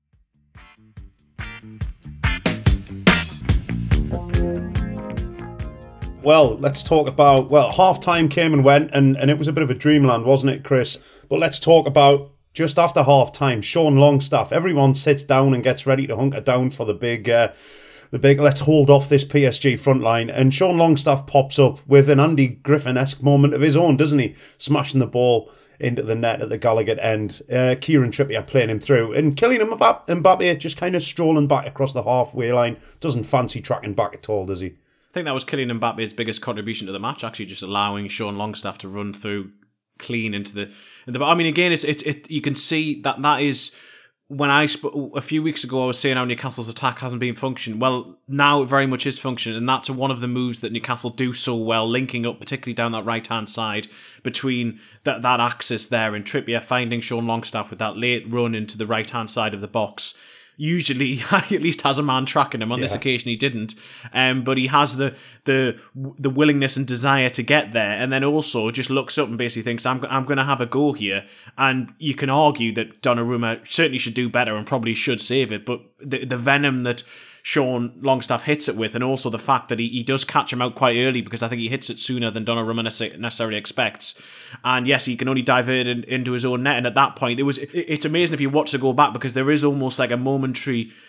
Well, let's talk about, well, half-time came and went, and, and it was a bit of a dreamland, wasn't it, Chris? But let's talk about just after half-time, Sean Longstaff. Everyone sits down and gets ready to hunker down for the big, uh, the big, let's hold off this P S G front line. And Sean Longstaff pops up with an Andy Griffin-esque moment of his own, doesn't he? Smashing the ball into the net at the Gallagher end. Uh, Kieran Trippier playing him through. And Kylian Mbappe just kind of strolling back across the halfway line. Doesn't fancy tracking back at all, does he? I think that was Kylian Mbappe's biggest contribution to the match, actually, just allowing Sean Longstaff to run through clean into the... Into the I mean, again, it's it's it. You can see that that is... When I sp- a few weeks ago, I was saying how Newcastle's attack hasn't been functioning. Well, now it very much is functioning, and that's one of the moves that Newcastle do so well, linking up, particularly down that right-hand side, between that, that axis there, and Trippier finding Sean Longstaff with that late run into the right-hand side of the box. Usually, he at least has a man tracking him. On yeah. this occasion, he didn't, um, but he has the the the willingness and desire to get there, and then also just looks up and basically thinks, "I'm I'm going to have a go here." And you can argue that Donnarumma certainly should do better and probably should save it, but the the venom that Sean Longstaff hits it with, and also the fact that he, he does catch him out quite early, because I think he hits it sooner than Donnarumma necessarily expects. And yes, he can only divert it into his own net. And at that point, it was it, it's amazing if you watch the goal back, because there is almost like a momentary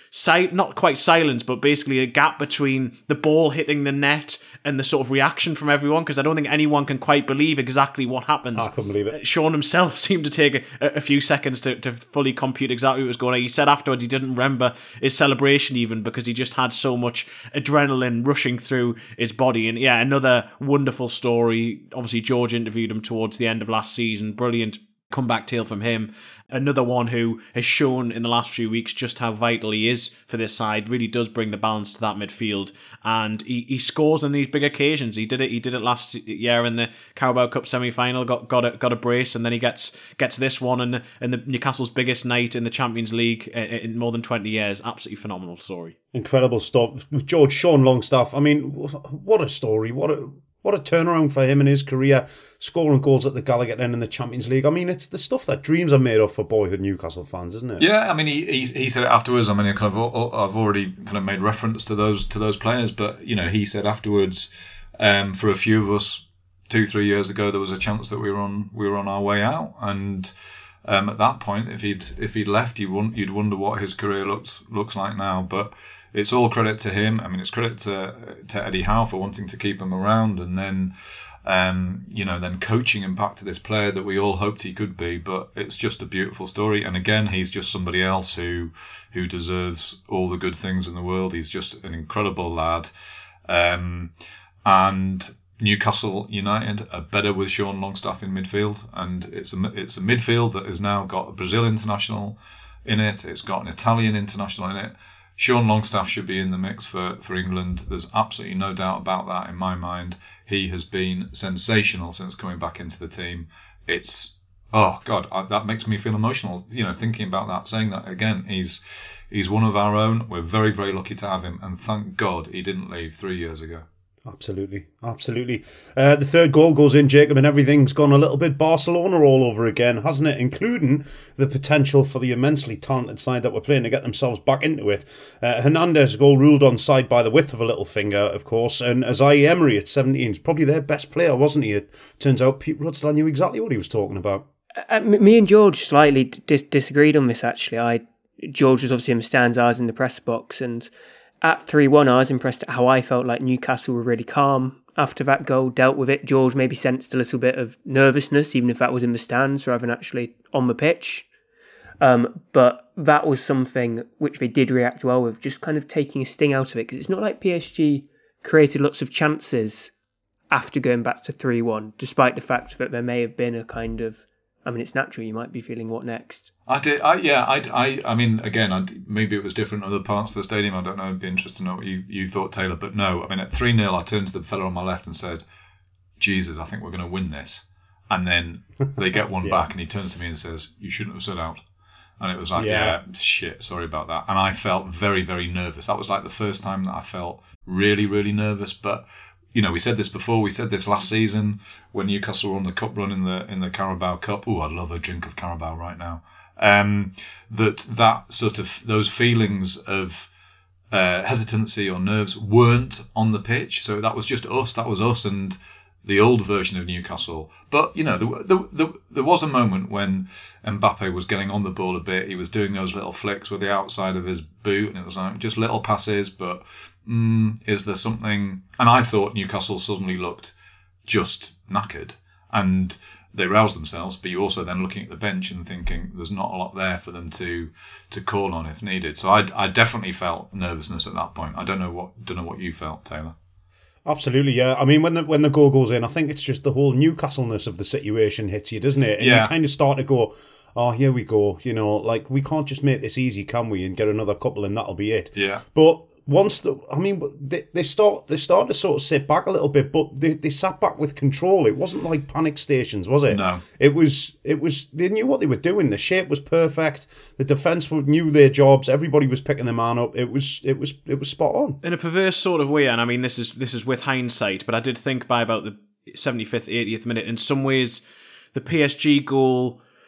si- not quite silence, but basically a gap between the ball hitting the net and the sort of reaction from everyone, because I don't think anyone can quite believe exactly what happens. I couldn't believe it. Sean himself seemed to take a, a few seconds to, to fully compute exactly what was going on. He said afterwards he didn't remember his celebration even because he just had so much adrenaline rushing through his body. And yeah, another wonderful story. Obviously, George interviewed him towards the end of last season. Brilliant comeback tale from him. Another one who has shown in the last few weeks just how vital he is for this side. Really does bring the balance to that midfield, and he, he scores on these big occasions. He did it. He did it last year in the Carabao Cup semi-final. Got got a, got a brace, and then he gets gets this one and and the Newcastle's biggest night in the Champions League in more than twenty years. Absolutely phenomenal story. Incredible stuff, George. Sean Longstaff. I mean, what a story. What a What a turnaround for him in his career, scoring goals at the Gallagher end in the Champions League. I mean, it's the stuff that dreams are made of for boyhood Newcastle fans, isn't it? Yeah, I mean, he he, he said it afterwards. I mean, kind of, I've already kind of made reference to those to those players, but you know, he said afterwards, um, for a few of us, two three years ago, there was a chance that we were on we were on our way out, and um, at that point, if he'd if he'd left, you wouldn't you'd wonder what his career looks looks like now, but. It's all credit to him. I mean, it's credit to to Eddie Howe for wanting to keep him around, and then, um, you know, then coaching him back to this player that we all hoped he could be. But it's just a beautiful story. And again, he's just somebody else who who deserves all the good things in the world. He's just an incredible lad, um, and Newcastle United are better with Sean Longstaff in midfield, and it's a it's a midfield that has now got a Brazil international in it. It's got an Italian international in it. Sean Longstaff should be in the mix for, for England. There's absolutely no doubt about that in my mind. He has been sensational since coming back into the team. It's, oh God, I, that makes me feel emotional, you know, thinking about that, saying that again. He's he's one of our own. We're very, very lucky to have him. And thank God he didn't leave three years ago. Absolutely, absolutely. Uh, the third goal goes in, Jacob, and everything's gone a little bit Barcelona all over again, hasn't it? Including the potential for the immensely talented side that we're playing to get themselves back into it. Uh, Hernandez goal ruled onside by the width of a little finger, of course, and Azai Emery at seventeen is probably their best player, wasn't he? It turns out Pete Rudsdale knew exactly what he was talking about. Uh, me and George slightly dis- disagreed on this, actually. I George was obviously in the stands, I was in the press box, and at three one, I was impressed at how I felt like Newcastle were really calm after that goal, dealt with it. George maybe sensed a little bit of nervousness, even if that was in the stands rather than actually on the pitch. Um, but that was something which they did react well with, just kind of taking a sting out of it, because it's not like P S G created lots of chances after going back to three one, despite the fact that there may have been a kind of, I mean, it's natural, you might be feeling, what next? I did, I, yeah, I, I, I mean, again, I, maybe it was different in other parts of the stadium. I don't know. It'd be interesting to know what you, you thought, Taylor. But no, I mean, at three nil, I turned to the fella on my left and said, Jesus, I think we're going to win this. And then they get one yeah. back, and he turns to me and says, you shouldn't have stood out. And it was like, yeah. yeah, shit, sorry about that. And I felt very, very nervous. That was like the first time that I felt really, really nervous. But you know, we said this before. We said this last season when Newcastle were on the cup run in the in the Carabao Cup. Oh, I'd love a drink of Carabao right now. Um, that that sort of those feelings of uh, hesitancy or nerves weren't on the pitch. So that was just us. That was us and the old version of Newcastle. But you know, there, there, there, there was a moment when Mbappe was getting on the ball a bit. He was doing those little flicks with the outside of his boot, and it was like just little passes, but. Mm, is there something? And I thought Newcastle suddenly looked just knackered, and they roused themselves. But you also then looking at the bench and thinking there's not a lot there for them to to call on if needed. So I, I definitely felt nervousness at that point. I don't know what don't know what you felt, Taylor. Absolutely, yeah. I mean, when the when the goal goes in, I think it's just the whole Newcastle-ness of the situation hits you, doesn't it? And yeah. you kind of start to go, oh, here we go. You know, like we can't just make this easy, can we? And get another couple, and that'll be it. Yeah. But once the, I mean, they, they start they start to sort of sit back a little bit, but they, they sat back with control. It wasn't like panic stations, was it? No. It was it was they knew what they were doing. The shape was perfect. The defence knew their jobs. Everybody was picking their man up. It was it was it was spot on. In a perverse sort of way, and I mean this is this is with hindsight, but I did think by about the seventy-fifth, eightieth minute, in some ways, the P S G goal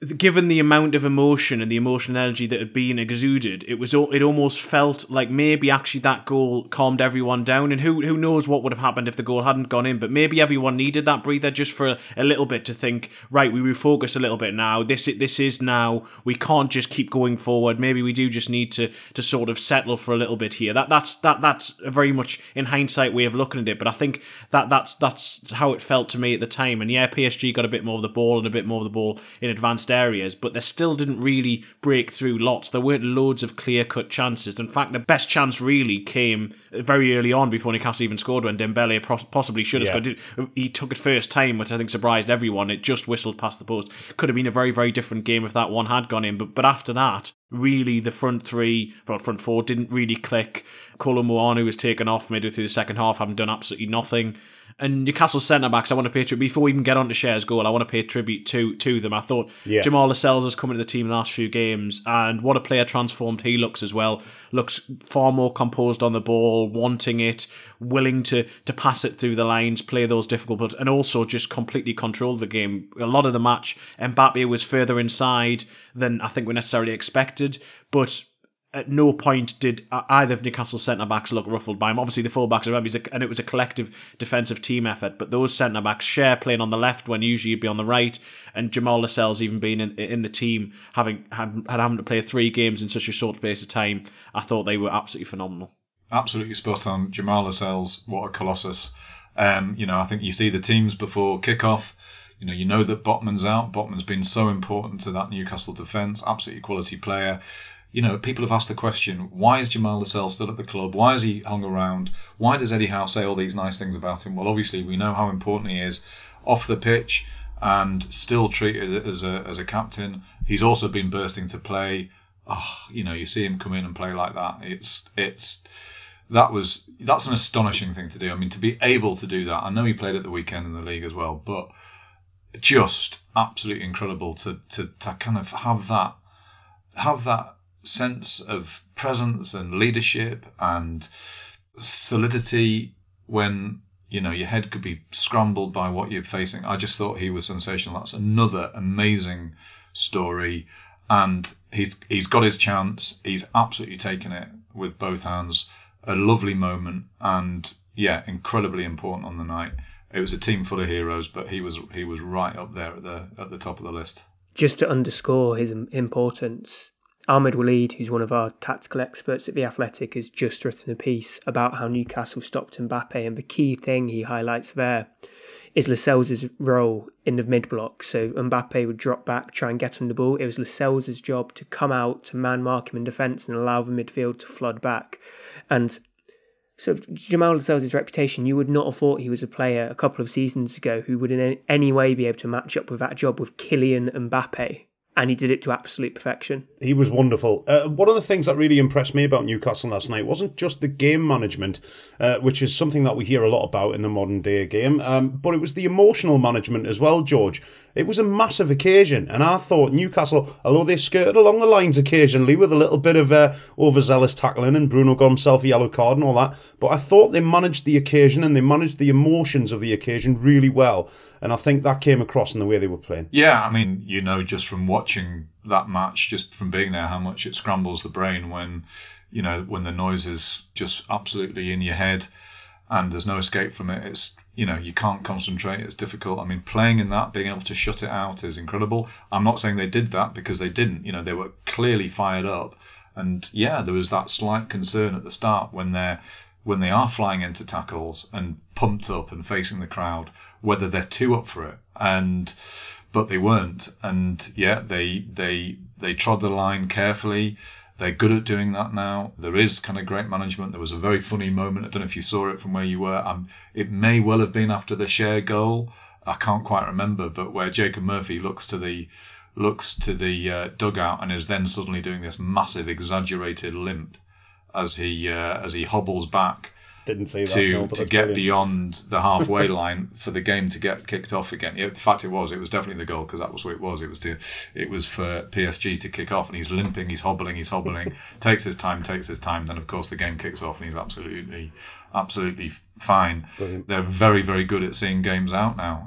given the amount of emotion and the emotional energy that had been exuded, it was it almost felt like maybe actually that goal calmed everyone down. And who who knows what would have happened if the goal hadn't gone in? But maybe everyone needed that breather just for a, a little bit to think, right, we refocus a little bit now. This this is now. We can't just keep going forward. Maybe we do just need to to sort of settle for a little bit here. That that's that that's a very much in hindsight way of looking at it. But I think that that's that's how it felt to me at the time. And yeah, P S G got a bit more of the ball and a bit more of the ball in advanced areas, but they still didn't really break through lots. There weren't loads of clear-cut chances. In fact, the best chance really came very early on before Newcastle even scored, when Dembele possibly should have yeah. scored. He took it first time, which I think surprised everyone. It just whistled past the post. Could have been a very, very different game if that one had gone in. But but after that, really the front three, well, front four didn't really click. Kolo Muani was taken off midway through the second half, having done absolutely nothing. And Newcastle centre-backs, I want to pay tribute, before we even get on to Cher's goal, I want to pay tribute to to them. I thought yeah. Jamal Lascelles has come into the team in the last few games, and what a player transformed he looks as well. Looks far more composed on the ball, wanting it, willing to to pass it through the lines, play those difficult, and also just completely control the game. A lot of the match, Mbappe was further inside than I think we necessarily expected, but at no point did either of Newcastle's centre-backs look ruffled by him. Obviously, the full-backs are rugby, and it was a collective defensive team effort, but those centre-backs, Cher playing on the left when usually you'd be on the right, and Jamal Lascelles even being in, in the team, having had, had having to play three games in such a short space of time, I thought they were absolutely phenomenal. Absolutely spot on. Jamal Lascelles, what a colossus. Um, you know, I think you see the teams before kick-off. You know, you know that Botman's out. Botman's been so important to that Newcastle defence. Absolutely quality player. You know, people have asked the question, why is Jamal Lascelles still at the club? Why is he hung around? Why does Eddie Howe say all these nice things about him? Well, obviously, we know how important he is off the pitch and still treated as a as a captain. He's also been bursting to play. Oh, you know, you see him come in and play like that. It's it's that was that's an astonishing thing to do. I mean, to be able to do that. I know he played at the weekend in the league as well, but just absolutely incredible to to, to kind of have that have that. sense of presence and leadership and solidity when, you know, your head could be scrambled by what you're facing. I just thought he was sensational. That's another amazing story, and he's he's got his chance. He's absolutely taken it with both hands. A lovely moment, and yeah, incredibly important on the night. It was a team full of heroes, but he was he was right up there at the at the top of the list. Just to underscore his importance, Ahmed Waleed, who's one of our tactical experts at The Athletic, has just written a piece about how Newcastle stopped Mbappe, and the key thing he highlights there is Lascelles' role in the mid-block. So Mbappe would drop back, try and get on the ball. It was Lascelles' job to come out, to man-mark him in defence and allow the midfield to flood back. And so Jamal Lascelles' reputation, you would not have thought he was a player a couple of seasons ago who would in any way be able to match up with that job with Kylian Mbappe. And he did it to absolute perfection. He was wonderful. Uh, one of the things that really impressed me about Newcastle last night wasn't just the game management, uh, which is something that we hear a lot about in the modern day game, um, but it was the emotional management as well, George. It was a massive occasion, and I thought Newcastle, although they skirted along the lines occasionally with a little bit of uh, overzealous tackling, and Bruno got himself a yellow card and all that, but I thought they managed the occasion and they managed the emotions of the occasion really well, and I think that came across in the way they were playing. Yeah, I mean, you know, just from watching that match, just from being there, how much it scrambles the brain when, you know, when the noise is just absolutely in your head and there's no escape from it. It's, you know, you can't concentrate. It's difficult. I mean, playing in that, being able to shut it out is incredible. I'm not saying they did that, because they didn't. You know, they were clearly fired up. And yeah, there was that slight concern at the start when they're when they are flying into tackles and pumped up and facing the crowd, whether they're too up for it. And but they weren't. And yeah, they they they trod the line carefully. They're good at doing that now. There is kind of great management. There was a very funny moment. I don't know if you saw it from where you were. Um, it may well have been after the Cher goal. I can't quite remember, but where Jacob Murphy looks to the looks to the uh, dugout and is then suddenly doing this massive, exaggerated limp as he uh, as he hobbles back. Didn't see that, to no, to get brilliant. Beyond the halfway line for the game to get kicked off again. Yeah, the fact it was, it was definitely the goal, because that was what it was. It was to, it was for P S G to kick off, and he's limping, he's hobbling, he's hobbling, takes his time, takes his time. Then of course the game kicks off, and he's absolutely, absolutely fine. Brilliant. They're very, very good at seeing games out now.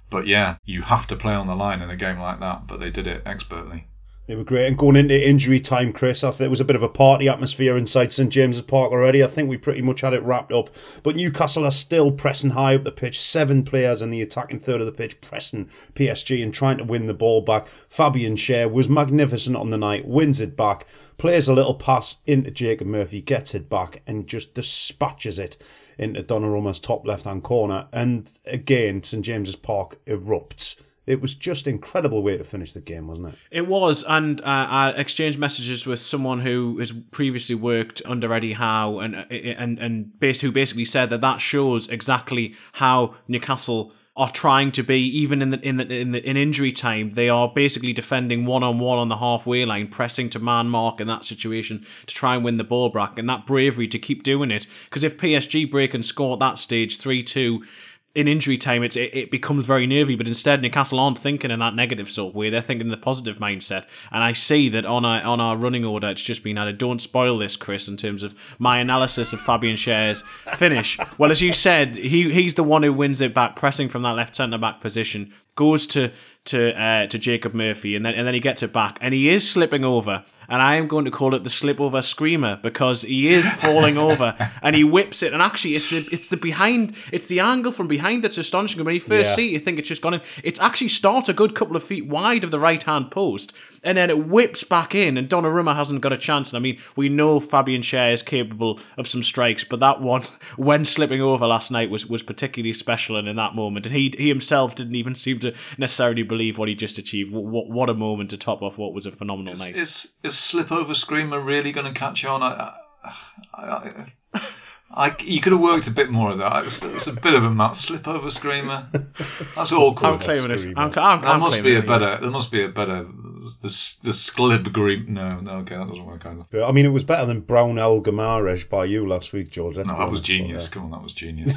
But yeah, you have to play on the line in a game like that, but they did it expertly. They were great. And going into injury time, Chris, I think it was a bit of a party atmosphere inside St James's Park already. I think we pretty much had it wrapped up. But Newcastle are still pressing high up the pitch. Seven players in the attacking third of the pitch pressing P S G and trying to win the ball back. Fabian Schär was magnificent on the night, wins it back, plays a little pass into Jacob Murphy, gets it back and just dispatches it into Donnarumma's top left-hand corner. And again, St James's Park erupts. It was just an incredible way to finish the game, wasn't it? It was, and uh, I exchanged messages with someone who has previously worked under Eddie Howe, and and and base, who basically said that that shows exactly how Newcastle are trying to be, even in the in the in the in injury time. They are basically defending one on one on the halfway line, pressing to man mark in that situation to try and win the ball back, and that bravery to keep doing it. Because if P S G break and score at that stage three two. In injury time, it's, it, it becomes very nervy, but instead Newcastle aren't thinking in that negative sort of way. They're thinking in the positive mindset. And I see that on our, on our running order, it's just been added. Don't spoil this, Chris, in terms of my analysis of Fabian Schär's finish. Well, as you said, he he's the one who wins it back, pressing from that left centre-back position, goes to to uh, to Jacob Murphy, and then and then he gets it back. And he is slipping over. And I am going to call it the slip over screamer, because he is falling over and he whips it. And actually, it's the it's the behind, it's the angle from behind that's astonishing. When you first yeah. see it, you think it's just gone in. It's actually starts a good couple of feet wide of the right hand post, and then it whips back in. And Donnarumma hasn't got a chance. And I mean, we know Fabian Schär is capable of some strikes, but that one, when slipping over last night, was was particularly special. And in that moment, and he he himself didn't even seem to necessarily believe what he just achieved. What what a moment to top off what was a phenomenal it's, night. It's, it's slip over screamer really going to catch on? I, I, I, I, you could have worked a bit more of that. It's, it's a bit of a mat slip over screamer. That's awkward. I'm claiming it. I'm, I'm, there I'm must be a it, better. yeah. There must be a better. The the sklib green. No, no, okay, that doesn't work either. I mean, it was better than Brown El Gamaraj by you last week, George. Let's no, that was genius. Come on, that was genius.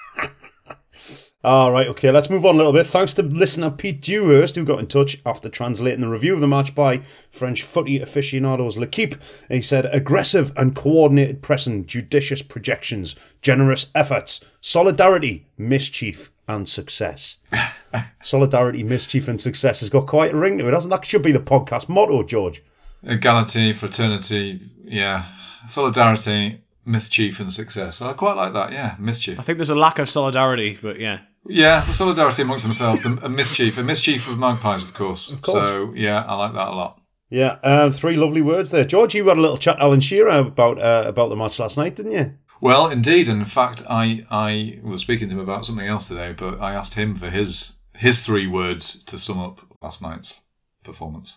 All right, okay, let's move on a little bit. Thanks to listener Pete Dewhurst, who got in touch after translating the review of the match by French footy aficionados L'Equipe. He said, aggressive and coordinated pressing, judicious projections, generous efforts, solidarity, mischief and success. Solidarity, mischief and success has got quite a ring to it, hasn't it? That should be the podcast motto, George. Equality, fraternity, yeah. Solidarity, mischief and success. I quite like that, yeah. Mischief. I think there's a lack of solidarity, but yeah. Yeah, solidarity amongst themselves. A mischief. A mischief of magpies, of course. Of course. So, yeah, I like that a lot. Yeah, uh, three lovely words there. George, you had a little chat to Alan Shearer about uh, about the match last night, didn't you? Well, indeed. In fact, I, I was speaking to him about something else today, but I asked him for his his three words to sum up last night's performance.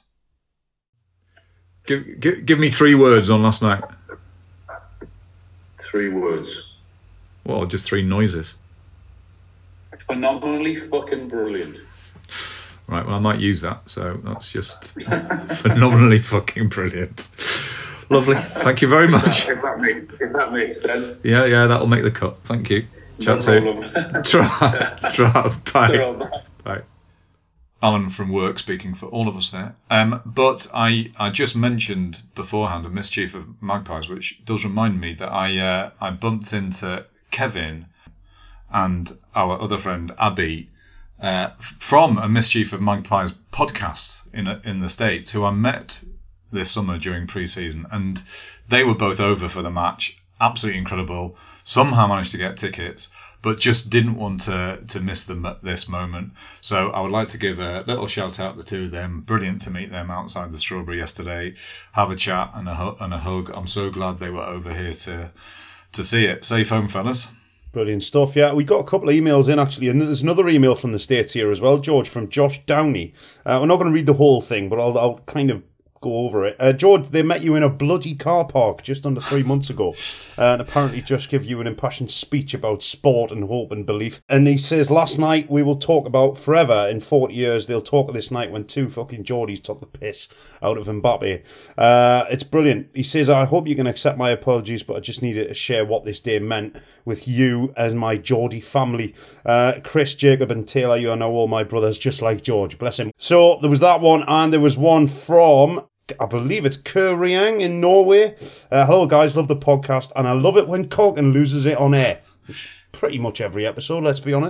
Give, give, give me three words on last night. Three words. Well, just three noises. Phenomenally fucking brilliant. Right, well, I might use that. So that's just phenomenally fucking brilliant. Lovely. Thank you very much. If that makes, if that makes sense. Yeah, yeah, that'll make the cut. Thank you. Chat to Try. Try. Bye. Bye. Alan from work speaking for all of us there. Um, but I, I just mentioned beforehand a mischief of magpies, which does remind me that I uh, I bumped into Kevin and our other friend Abby uh, from a Mischief of Magpies podcast in a, in the States, who I met this summer during pre-season, and they were both over for the match. Absolutely incredible. Somehow managed to get tickets, but just didn't want to to miss them at this moment. So I would like to give a little shout out to the two of them. Brilliant to meet them outside the Strawberry yesterday, have a chat and a hu- and a hug. I'm so glad they were over here to to see it. Safe home, fellas. Brilliant stuff, yeah. We got a couple of emails in, actually, and there's another email from the States here as well, George, from Josh Downey. Uh, we're not going to read the whole thing, but I'll, I'll kind of go over it. Uh, George, they met you in a bloody car park just under three months ago, uh, and apparently just give you an impassioned speech about sport and hope and belief. And he says, last night we will talk about forever. In forty years, they'll talk of this night when two fucking Geordies took the piss out of Mbappe. Uh, it's brilliant. He says, I hope you can accept my apologies, but I just needed to share what this day meant with you and my Geordie family. Uh, Chris, Jacob and Taylor, you are now all my brothers, just like George. Bless him. So there was that one, and there was one from, I believe it's Kuriang in Norway. Uh, hello guys, love the podcast, and I love it when Colkin loses it on air. Pretty much every episode, let's be honest.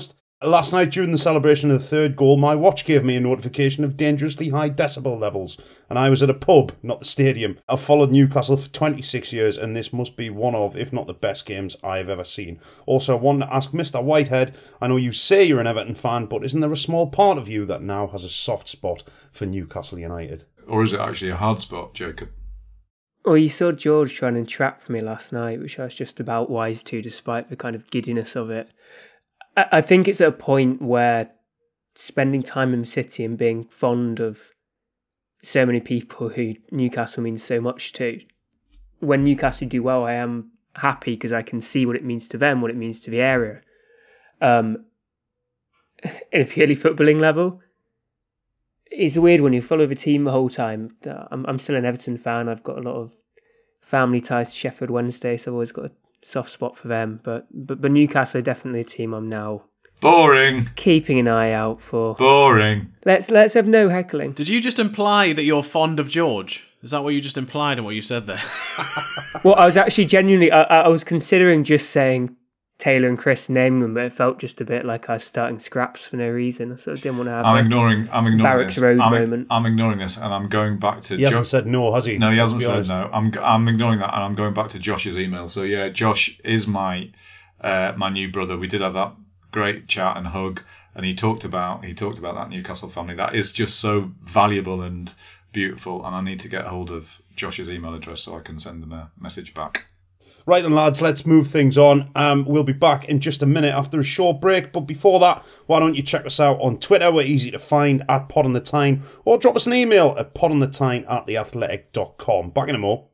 Last night, during the celebration of the third goal, my watch gave me a notification of dangerously high decibel levels, and I was at a pub, not the stadium. I've followed Newcastle for twenty-six years, and this must be one of, if not the best games I've ever seen. Also, I wanted to ask Mister Whitehead, I know you say you're an Everton fan, but isn't there a small part of you that now has a soft spot for Newcastle United? Or is it actually a hard spot, Jacob? Well, you saw George trying to entrap me last night, which I was just about wise to, despite the kind of giddiness of it. I think it's at a point where spending time in the city and being fond of so many people who Newcastle means so much to, when Newcastle do well, I am happy because I can see what it means to them, what it means to the area. Um, in a purely footballing level, it's weird when you follow the team the whole time. I'm, I'm still an Everton fan. I've got a lot of family ties to Sheffield Wednesday, so I've always got a soft spot for them, but, but but Newcastle are definitely a team I'm now boring keeping an eye out for. Boring. Let's let's have no heckling. Did you just imply that you're fond of George? Is that what you just implied in what you said there? Well, I was actually genuinely I, I was considering just saying Taylor and Chris, naming them, but it felt just a bit like I was starting scraps for no reason. So I didn't want to have. I'm a ignoring. I'm ignoring Barracks this. Road I'm, moment. I'm ignoring this, and I'm going back to. He hasn't jo- said no, has he? No, he Let's hasn't be said honest. no. I'm I'm ignoring that, and I'm going back to Josh's email. So yeah, Josh is my uh, my new brother. We did have that great chat and hug, and he talked about he talked about that Newcastle family. That is just so valuable and beautiful, and I need to get hold of Josh's email address so I can send him a message back. Right then, lads, let's move things on. Um, we'll be back in just a minute after a short break. But before that, why don't you check us out on Twitter? We're easy to find at Pod on the Tyne, or drop us an email at podonthetyne at theathletic dot com. Back in a mo.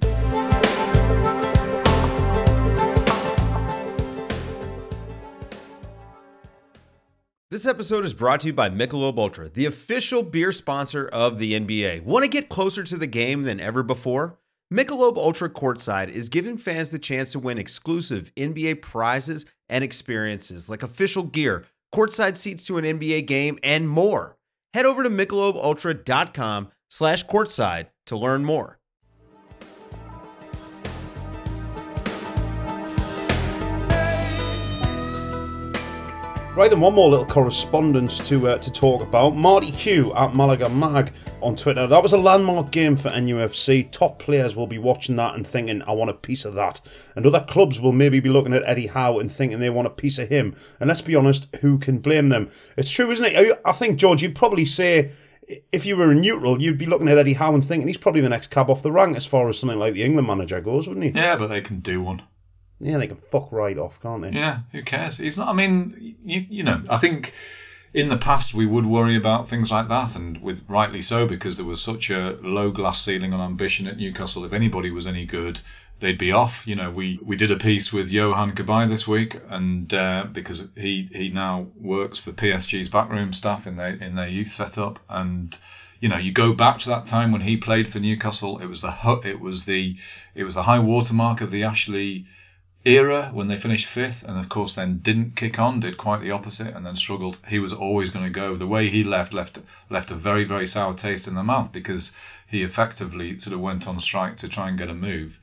This episode is brought to you by Michelob Ultra, the official beer sponsor of the N B A. Want to get closer to the game than ever before? Michelob Ultra Courtside is giving fans the chance to win exclusive N B A prizes and experiences like official gear, courtside seats to an N B A game, and more. Head over to michelob ultra dot com slash courtside to learn more. Right then, one more little correspondence to uh, to talk about. Marty Q at Malaga Mag on Twitter. That was a landmark game for N U F C. Top players will be watching that and thinking, I want a piece of that. And other clubs will maybe be looking at Eddie Howe and thinking they want a piece of him. And let's be honest, who can blame them? It's true, isn't it? I think, George, you'd probably say, if you were a neutral, you'd be looking at Eddie Howe and thinking he's probably the next cab off the rank as far as something like the England manager goes, wouldn't he? Yeah, but they can do one. Yeah, they can fuck right off, can't they? Yeah, who cares? He's not. I mean, you you know, I think in the past we would worry about things like that, and with rightly so, because there was such a low glass ceiling on ambition at Newcastle. If anybody was any good, they'd be off. You know, we, we did a piece with Johan Kabay this week, and uh, because he he now works for P S G's backroom staff in their in their youth setup, and you know, you go back to that time when he played for Newcastle. It was the it was the it was the high watermark of the Ashley era when they finished fifth, and of course then didn't kick on, did quite the opposite, and then struggled. He was always going to go. The way he left left left a very, very sour taste in the mouth, because he effectively sort of went on strike to try and get a move.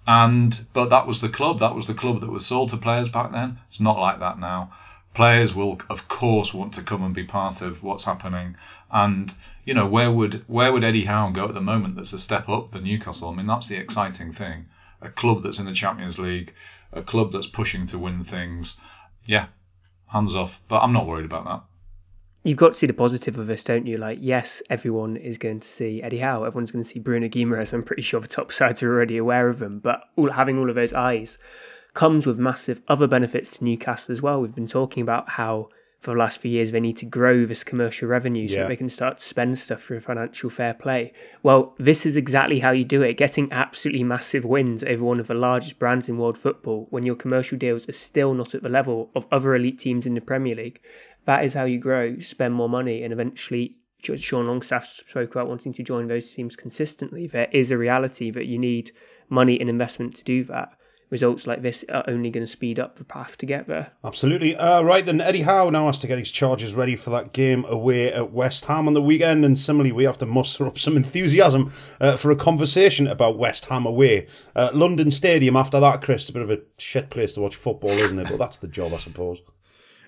And but that was the club. That was the club that was sold to players back then. It's not like that now. Players will, of course, want to come and be part of what's happening. And you know, where would where would Eddie Howe go at the moment? That's a step up than Newcastle. I mean, that's the exciting thing. A club that's in the Champions League. A club that's pushing to win things. Yeah, hands off. But I'm not worried about that. You've got to see the positive of this, don't you? Like, yes, everyone is going to see Eddie Howe. Everyone's going to see Bruno Guimaraes. I'm pretty sure the top sides are already aware of him. But all, having all of those eyes comes with massive other benefits to Newcastle as well. We've been talking about how for the last few years they need to grow this commercial revenue so yeah. that they can start to spend stuff through financial fair play. Well, this is exactly how you do it. Getting absolutely massive wins over one of the largest brands in world football when your commercial deals are still not at the level of other elite teams in the Premier League. That is how you grow, spend more money, and eventually, Sean Longstaff spoke about wanting to join those teams consistently. There is a reality that you need money and investment to do that. Results like this are only going to speed up the path to get there. Absolutely. Uh, right then, Eddie Howe now has to get his charges ready for that game away at West Ham on the weekend, and similarly we have to muster up some enthusiasm uh, for a conversation about West Ham away. Uh, London Stadium after that, Chris, it's a bit of a shit place to watch football, isn't it? But that's the job, I suppose.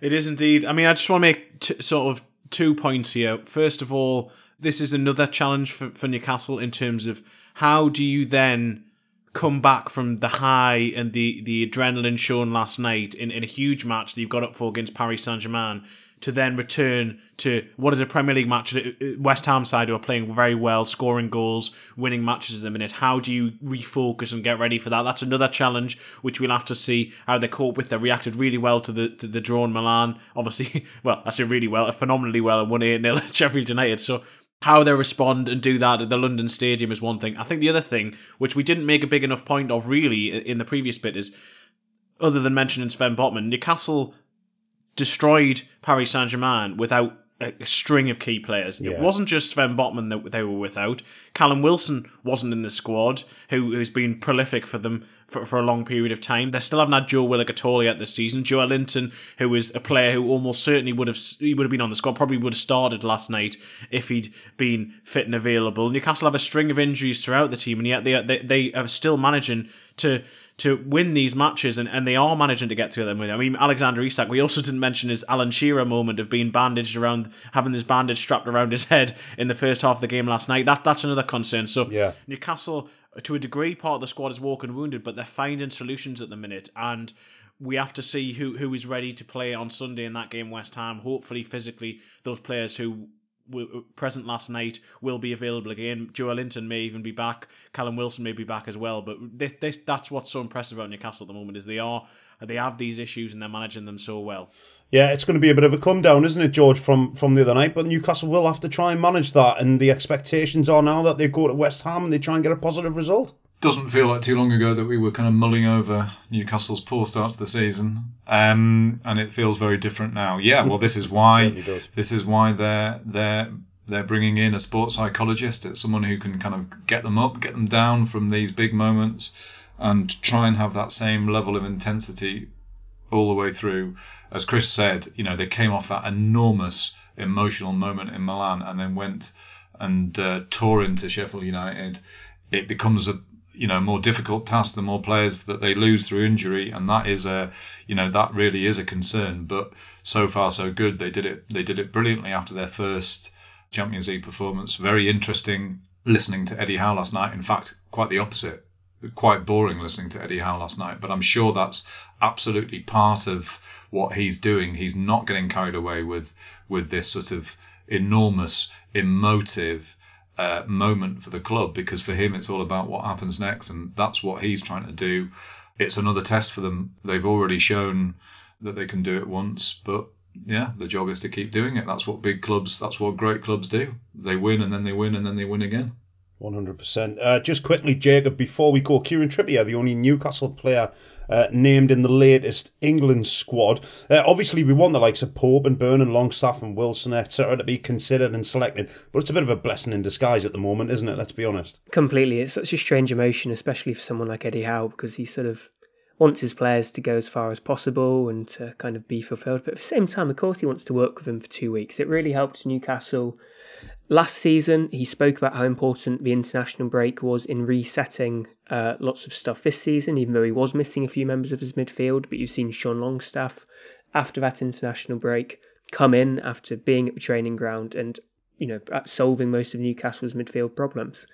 It is indeed. I mean, I just want to make t- sort of two points here. First of all, this is another challenge for, for Newcastle in terms of how do you then come back from the high and the, the adrenaline shown last night in, in a huge match that you've got up for against Paris Saint-Germain to then return to what is a Premier League match, West Ham side who are playing very well, scoring goals, winning matches at the minute. How do you refocus and get ready for that? That's another challenge which we'll have to see how they cope with. They reacted really well to the to the draw in Milan. Obviously, well, I say really well, phenomenally well, and won eight nil at Sheffield United. So how they respond and do that at the London Stadium is one thing. I think the other thing, which we didn't make a big enough point of really in the previous bit, is other than mentioning Sven Botman, Newcastle destroyed Paris Saint-Germain without a, a string of key players. Yeah. It wasn't just Sven Botman that they were without. Callum Wilson wasn't in the squad, who has been prolific for them for, for a long period of time. They still haven't had Joe Willock at all yet this season. Joe Linton, who is a player who almost certainly would have he would have been on the squad, probably would have started last night if he'd been fit and available. Newcastle have a string of injuries throughout the team, and yet they they, they are still managing to to win these matches, and, and they are managing to get through them. I mean, Alexander Isak, we also didn't mention his Alan Shearer moment of being bandaged around, having this bandage strapped around his head in the first half of the game last night. That That's another concern. So yeah. Newcastle, to a degree, part of the squad is walking wounded, but they're finding solutions at the minute, and we have to see who, who is ready to play on Sunday in that game, West Ham. Hopefully, physically, those players who were present last night will be available again. Joe Linton may even be back. Callum Wilson may be back as well. But this, this, that's what's so impressive about Newcastle at the moment, is they are they have these issues and they're managing them so well. Yeah, it's going to be a bit of a come down, isn't it, George, from, from the other night? But Newcastle will have to try and manage that, and the expectations are now that they go to West Ham and they try and get a positive result. Doesn't feel like too long ago that we were kind of mulling over Newcastle's poor start to the season, um, and it feels very different now. Yeah, well, this is why this is why they're they're they're bringing in a sports psychologist, someone who can kind of get them up, get them down from these big moments, and try and have that same level of intensity all the way through. As Chris said, you know, they came off that enormous emotional moment in Milan and then went and uh, tore into Sheffield United. It becomes a you know, more difficult task the more players that they lose through injury, and that is a, you know, that really is a concern. But so far so good. They did it. They did it brilliantly after their first Champions League performance. Very interesting listening to Eddie Howe last night. In fact, quite the opposite. Quite boring listening to Eddie Howe last night. But I'm sure that's absolutely part of what he's doing. He's not getting carried away with with this sort of enormous, emotive Uh, moment for the club, because for him it's all about what happens next, and that's what he's trying to do. It's another test for them. They've already shown that they can do it once, but yeah, the job is to keep doing it. That's what big clubs, that's what great clubs do. They win and then they win and then they win again. one hundred percent. Uh, just quickly, Jacob, before we go, Kieran Trippier, the only Newcastle player uh, named in the latest England squad. Uh, obviously, we want the likes of Pope and Byrne and Longstaff and Wilson, et cetera, to be considered and selected, but it's a bit of a blessing in disguise at the moment, isn't it? Let's be honest. Completely. It's such a strange emotion, especially for someone like Eddie Howe, because he sort of wants his players to go as far as possible and to kind of be fulfilled. But at the same time, of course, he wants to work with them for two weeks. It really helped Newcastle. Last season, he spoke about how important the international break was in resetting uh, lots of stuff this season, even though he was missing a few members of his midfield. But you've seen Sean Longstaff, after that international break, come in after being at the training ground and, you know, solving most of Newcastle's midfield problems.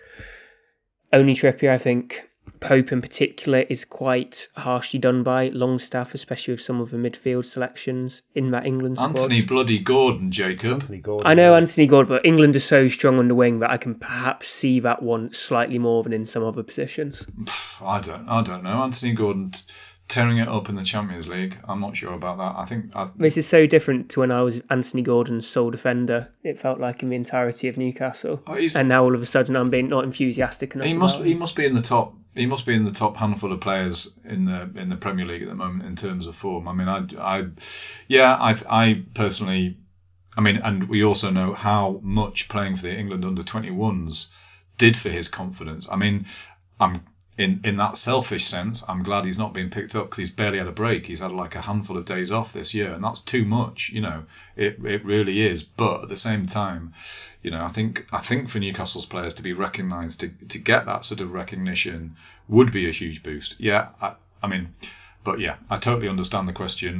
Only Trippier, I think, Pope in particular, is quite harshly done by. Longstaff, especially with some of the midfield selections in that England squad. Anthony bloody Gordon, Jacob. Anthony Gordon. I know, yeah. Anthony Gordon, but England is so strong on the wing that I can perhaps see that one slightly more than in some other positions. I don't, I don't know. Anthony Gordon t- tearing it up in the Champions League. I'm not sure about that. I think I... this is so different to when I was Anthony Gordon's sole defender. It felt like in the entirety of Newcastle, oh, and now all of a sudden I'm being not enthusiastic enough. He must, about he him. must be in the top. He must be in the top handful of players in the in the Premier League at the moment in terms of form. I mean, I, I, yeah, I, I personally, I mean, and we also know how much playing for the England under twenty-ones did for his confidence. I mean, I'm in in that selfish sense, I'm glad he's not being picked up because he's barely had a break. He's had like a handful of days off this year, and that's too much. You know, it it really is. But at the same time, you know, I think I think for Newcastle's players to be recognised, to to get that sort of recognition would be a huge boost. Yeah, I, I mean, but yeah, I totally understand the question.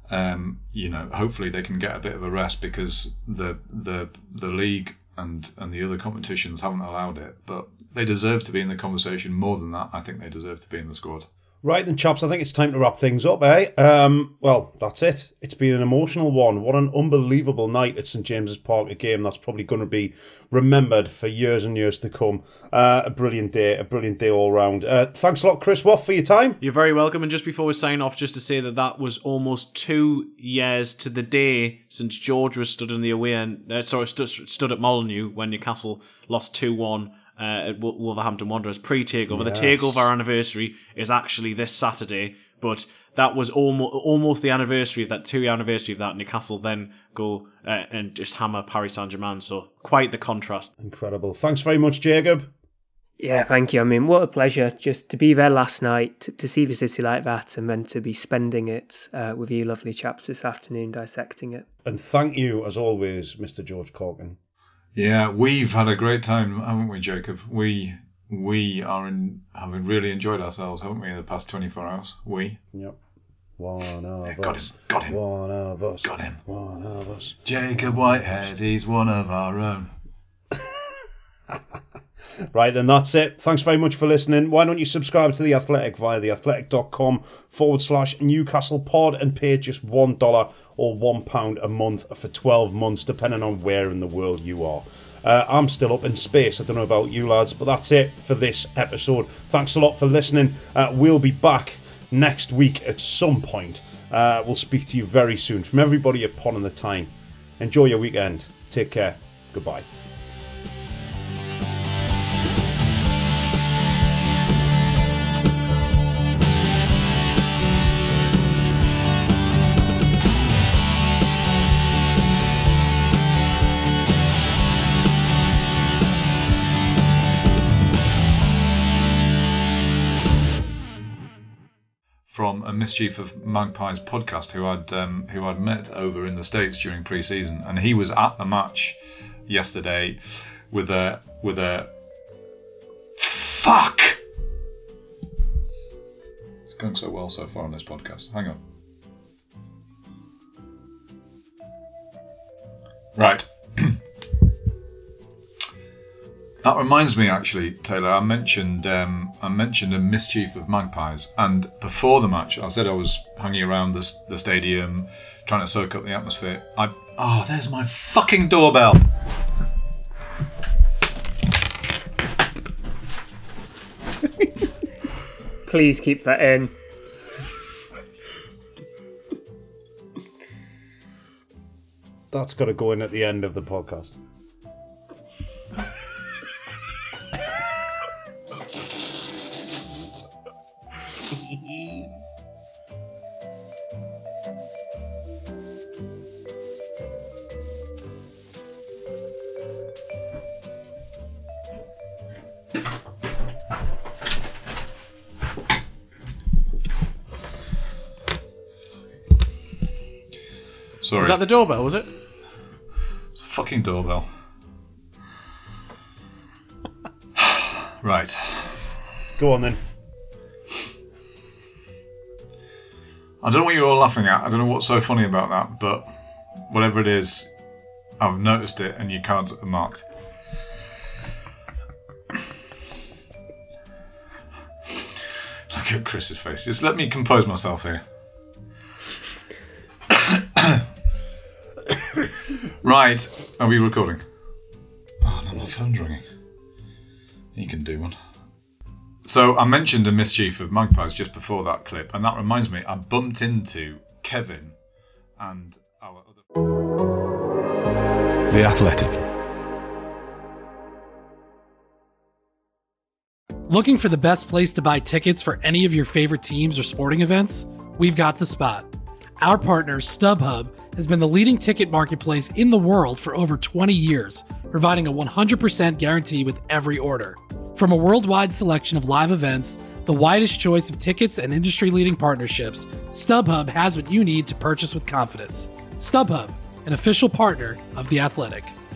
um, you know, hopefully they can get a bit of a rest because the the the league and and the other competitions haven't allowed it. But they deserve to be in the conversation. More than that, I think they deserve to be in the squad. Right then, chaps, I think it's time to wrap things up, eh? Um, well, that's it. It's been an emotional one. What an unbelievable night at St James's Park, a game that's probably going to be remembered for years and years to come. Uh, a brilliant day, a brilliant day all round. Uh, thanks a lot, Chris Waugh, for your time. You're very welcome. And just before we sign off, just to say that that was almost two years to the day since George was stood in the away end, uh, sorry, stood, stood at Molineux when Newcastle lost two one. Uh, at Wolverhampton Wanderers pre-takeover. Yes. The takeover anniversary is actually this Saturday, but that was almost almost the anniversary of that two-year anniversary of that. Newcastle then go uh, and just hammer Paris Saint-Germain. So quite the contrast. Incredible. Thanks very much, Jacob. Yeah, thank you. I mean, what a pleasure just to be there last night, to, to see the city like that, and then to be spending it uh, with you lovely chaps this afternoon, dissecting it. And thank you, as always, Mister George Caulkin. Yeah, we've had a great time, haven't we, Jacob? We we are in having really enjoyed ourselves, haven't we, in the past twenty-four hours? We. Yep. One of yeah, got us. Him. Got him. One of us. Got him. One of us. Jacob Whitehead, he's one of our own. Right, then that's it. Thanks very much for listening. Why don't you subscribe to The Athletic via theathletic.com forward slash Newcastle pod and pay just one dollar or one pound a month for twelve months, depending on where in the world you are. Uh, I'm still up in space. I don't know about you lads, but that's it for this episode. Thanks a lot for listening. Uh, we'll be back next week at some point. Uh, we'll speak to you very soon. From everybody at Pon and the Time, enjoy your weekend. Take care. Goodbye. From a Mischief of Magpies podcast, who I'd um, who I'd met over in the States during pre-season, and he was at the match yesterday with a with a fuck. It's going so well so far on this podcast. Hang on. Right. That reminds me, actually, Taylor. I mentioned um, I mentioned a Mischief of Magpies, and before the match, I said I was hanging around the the stadium, trying to soak up the atmosphere. I oh, there's my fucking doorbell. Please keep that in. That's got to go in at the end of the podcast. Sorry. Was that the doorbell, was it? It's a fucking doorbell. Right. Go on then. I don't know what you're all laughing at. I don't know what's so funny about that, but whatever it is, I've noticed it and your cards are marked. Look at Chris's face. Just let me compose myself here. Right, are we recording? Oh no, my phone's ringing. You can do one. So I mentioned a Mischief of Magpies just before that clip, and that reminds me, I bumped into Kevin and our other... The Athletic. Looking for the best place to buy tickets for any of your favorite teams or sporting events? We've got the spot. Our partner, StubHub, has been the leading ticket marketplace in the world for over twenty years, providing a one hundred percent guarantee with every order. From a worldwide selection of live events, the widest choice of tickets, and industry-leading partnerships, StubHub has what you need to purchase with confidence. StubHub, an official partner of The Athletic.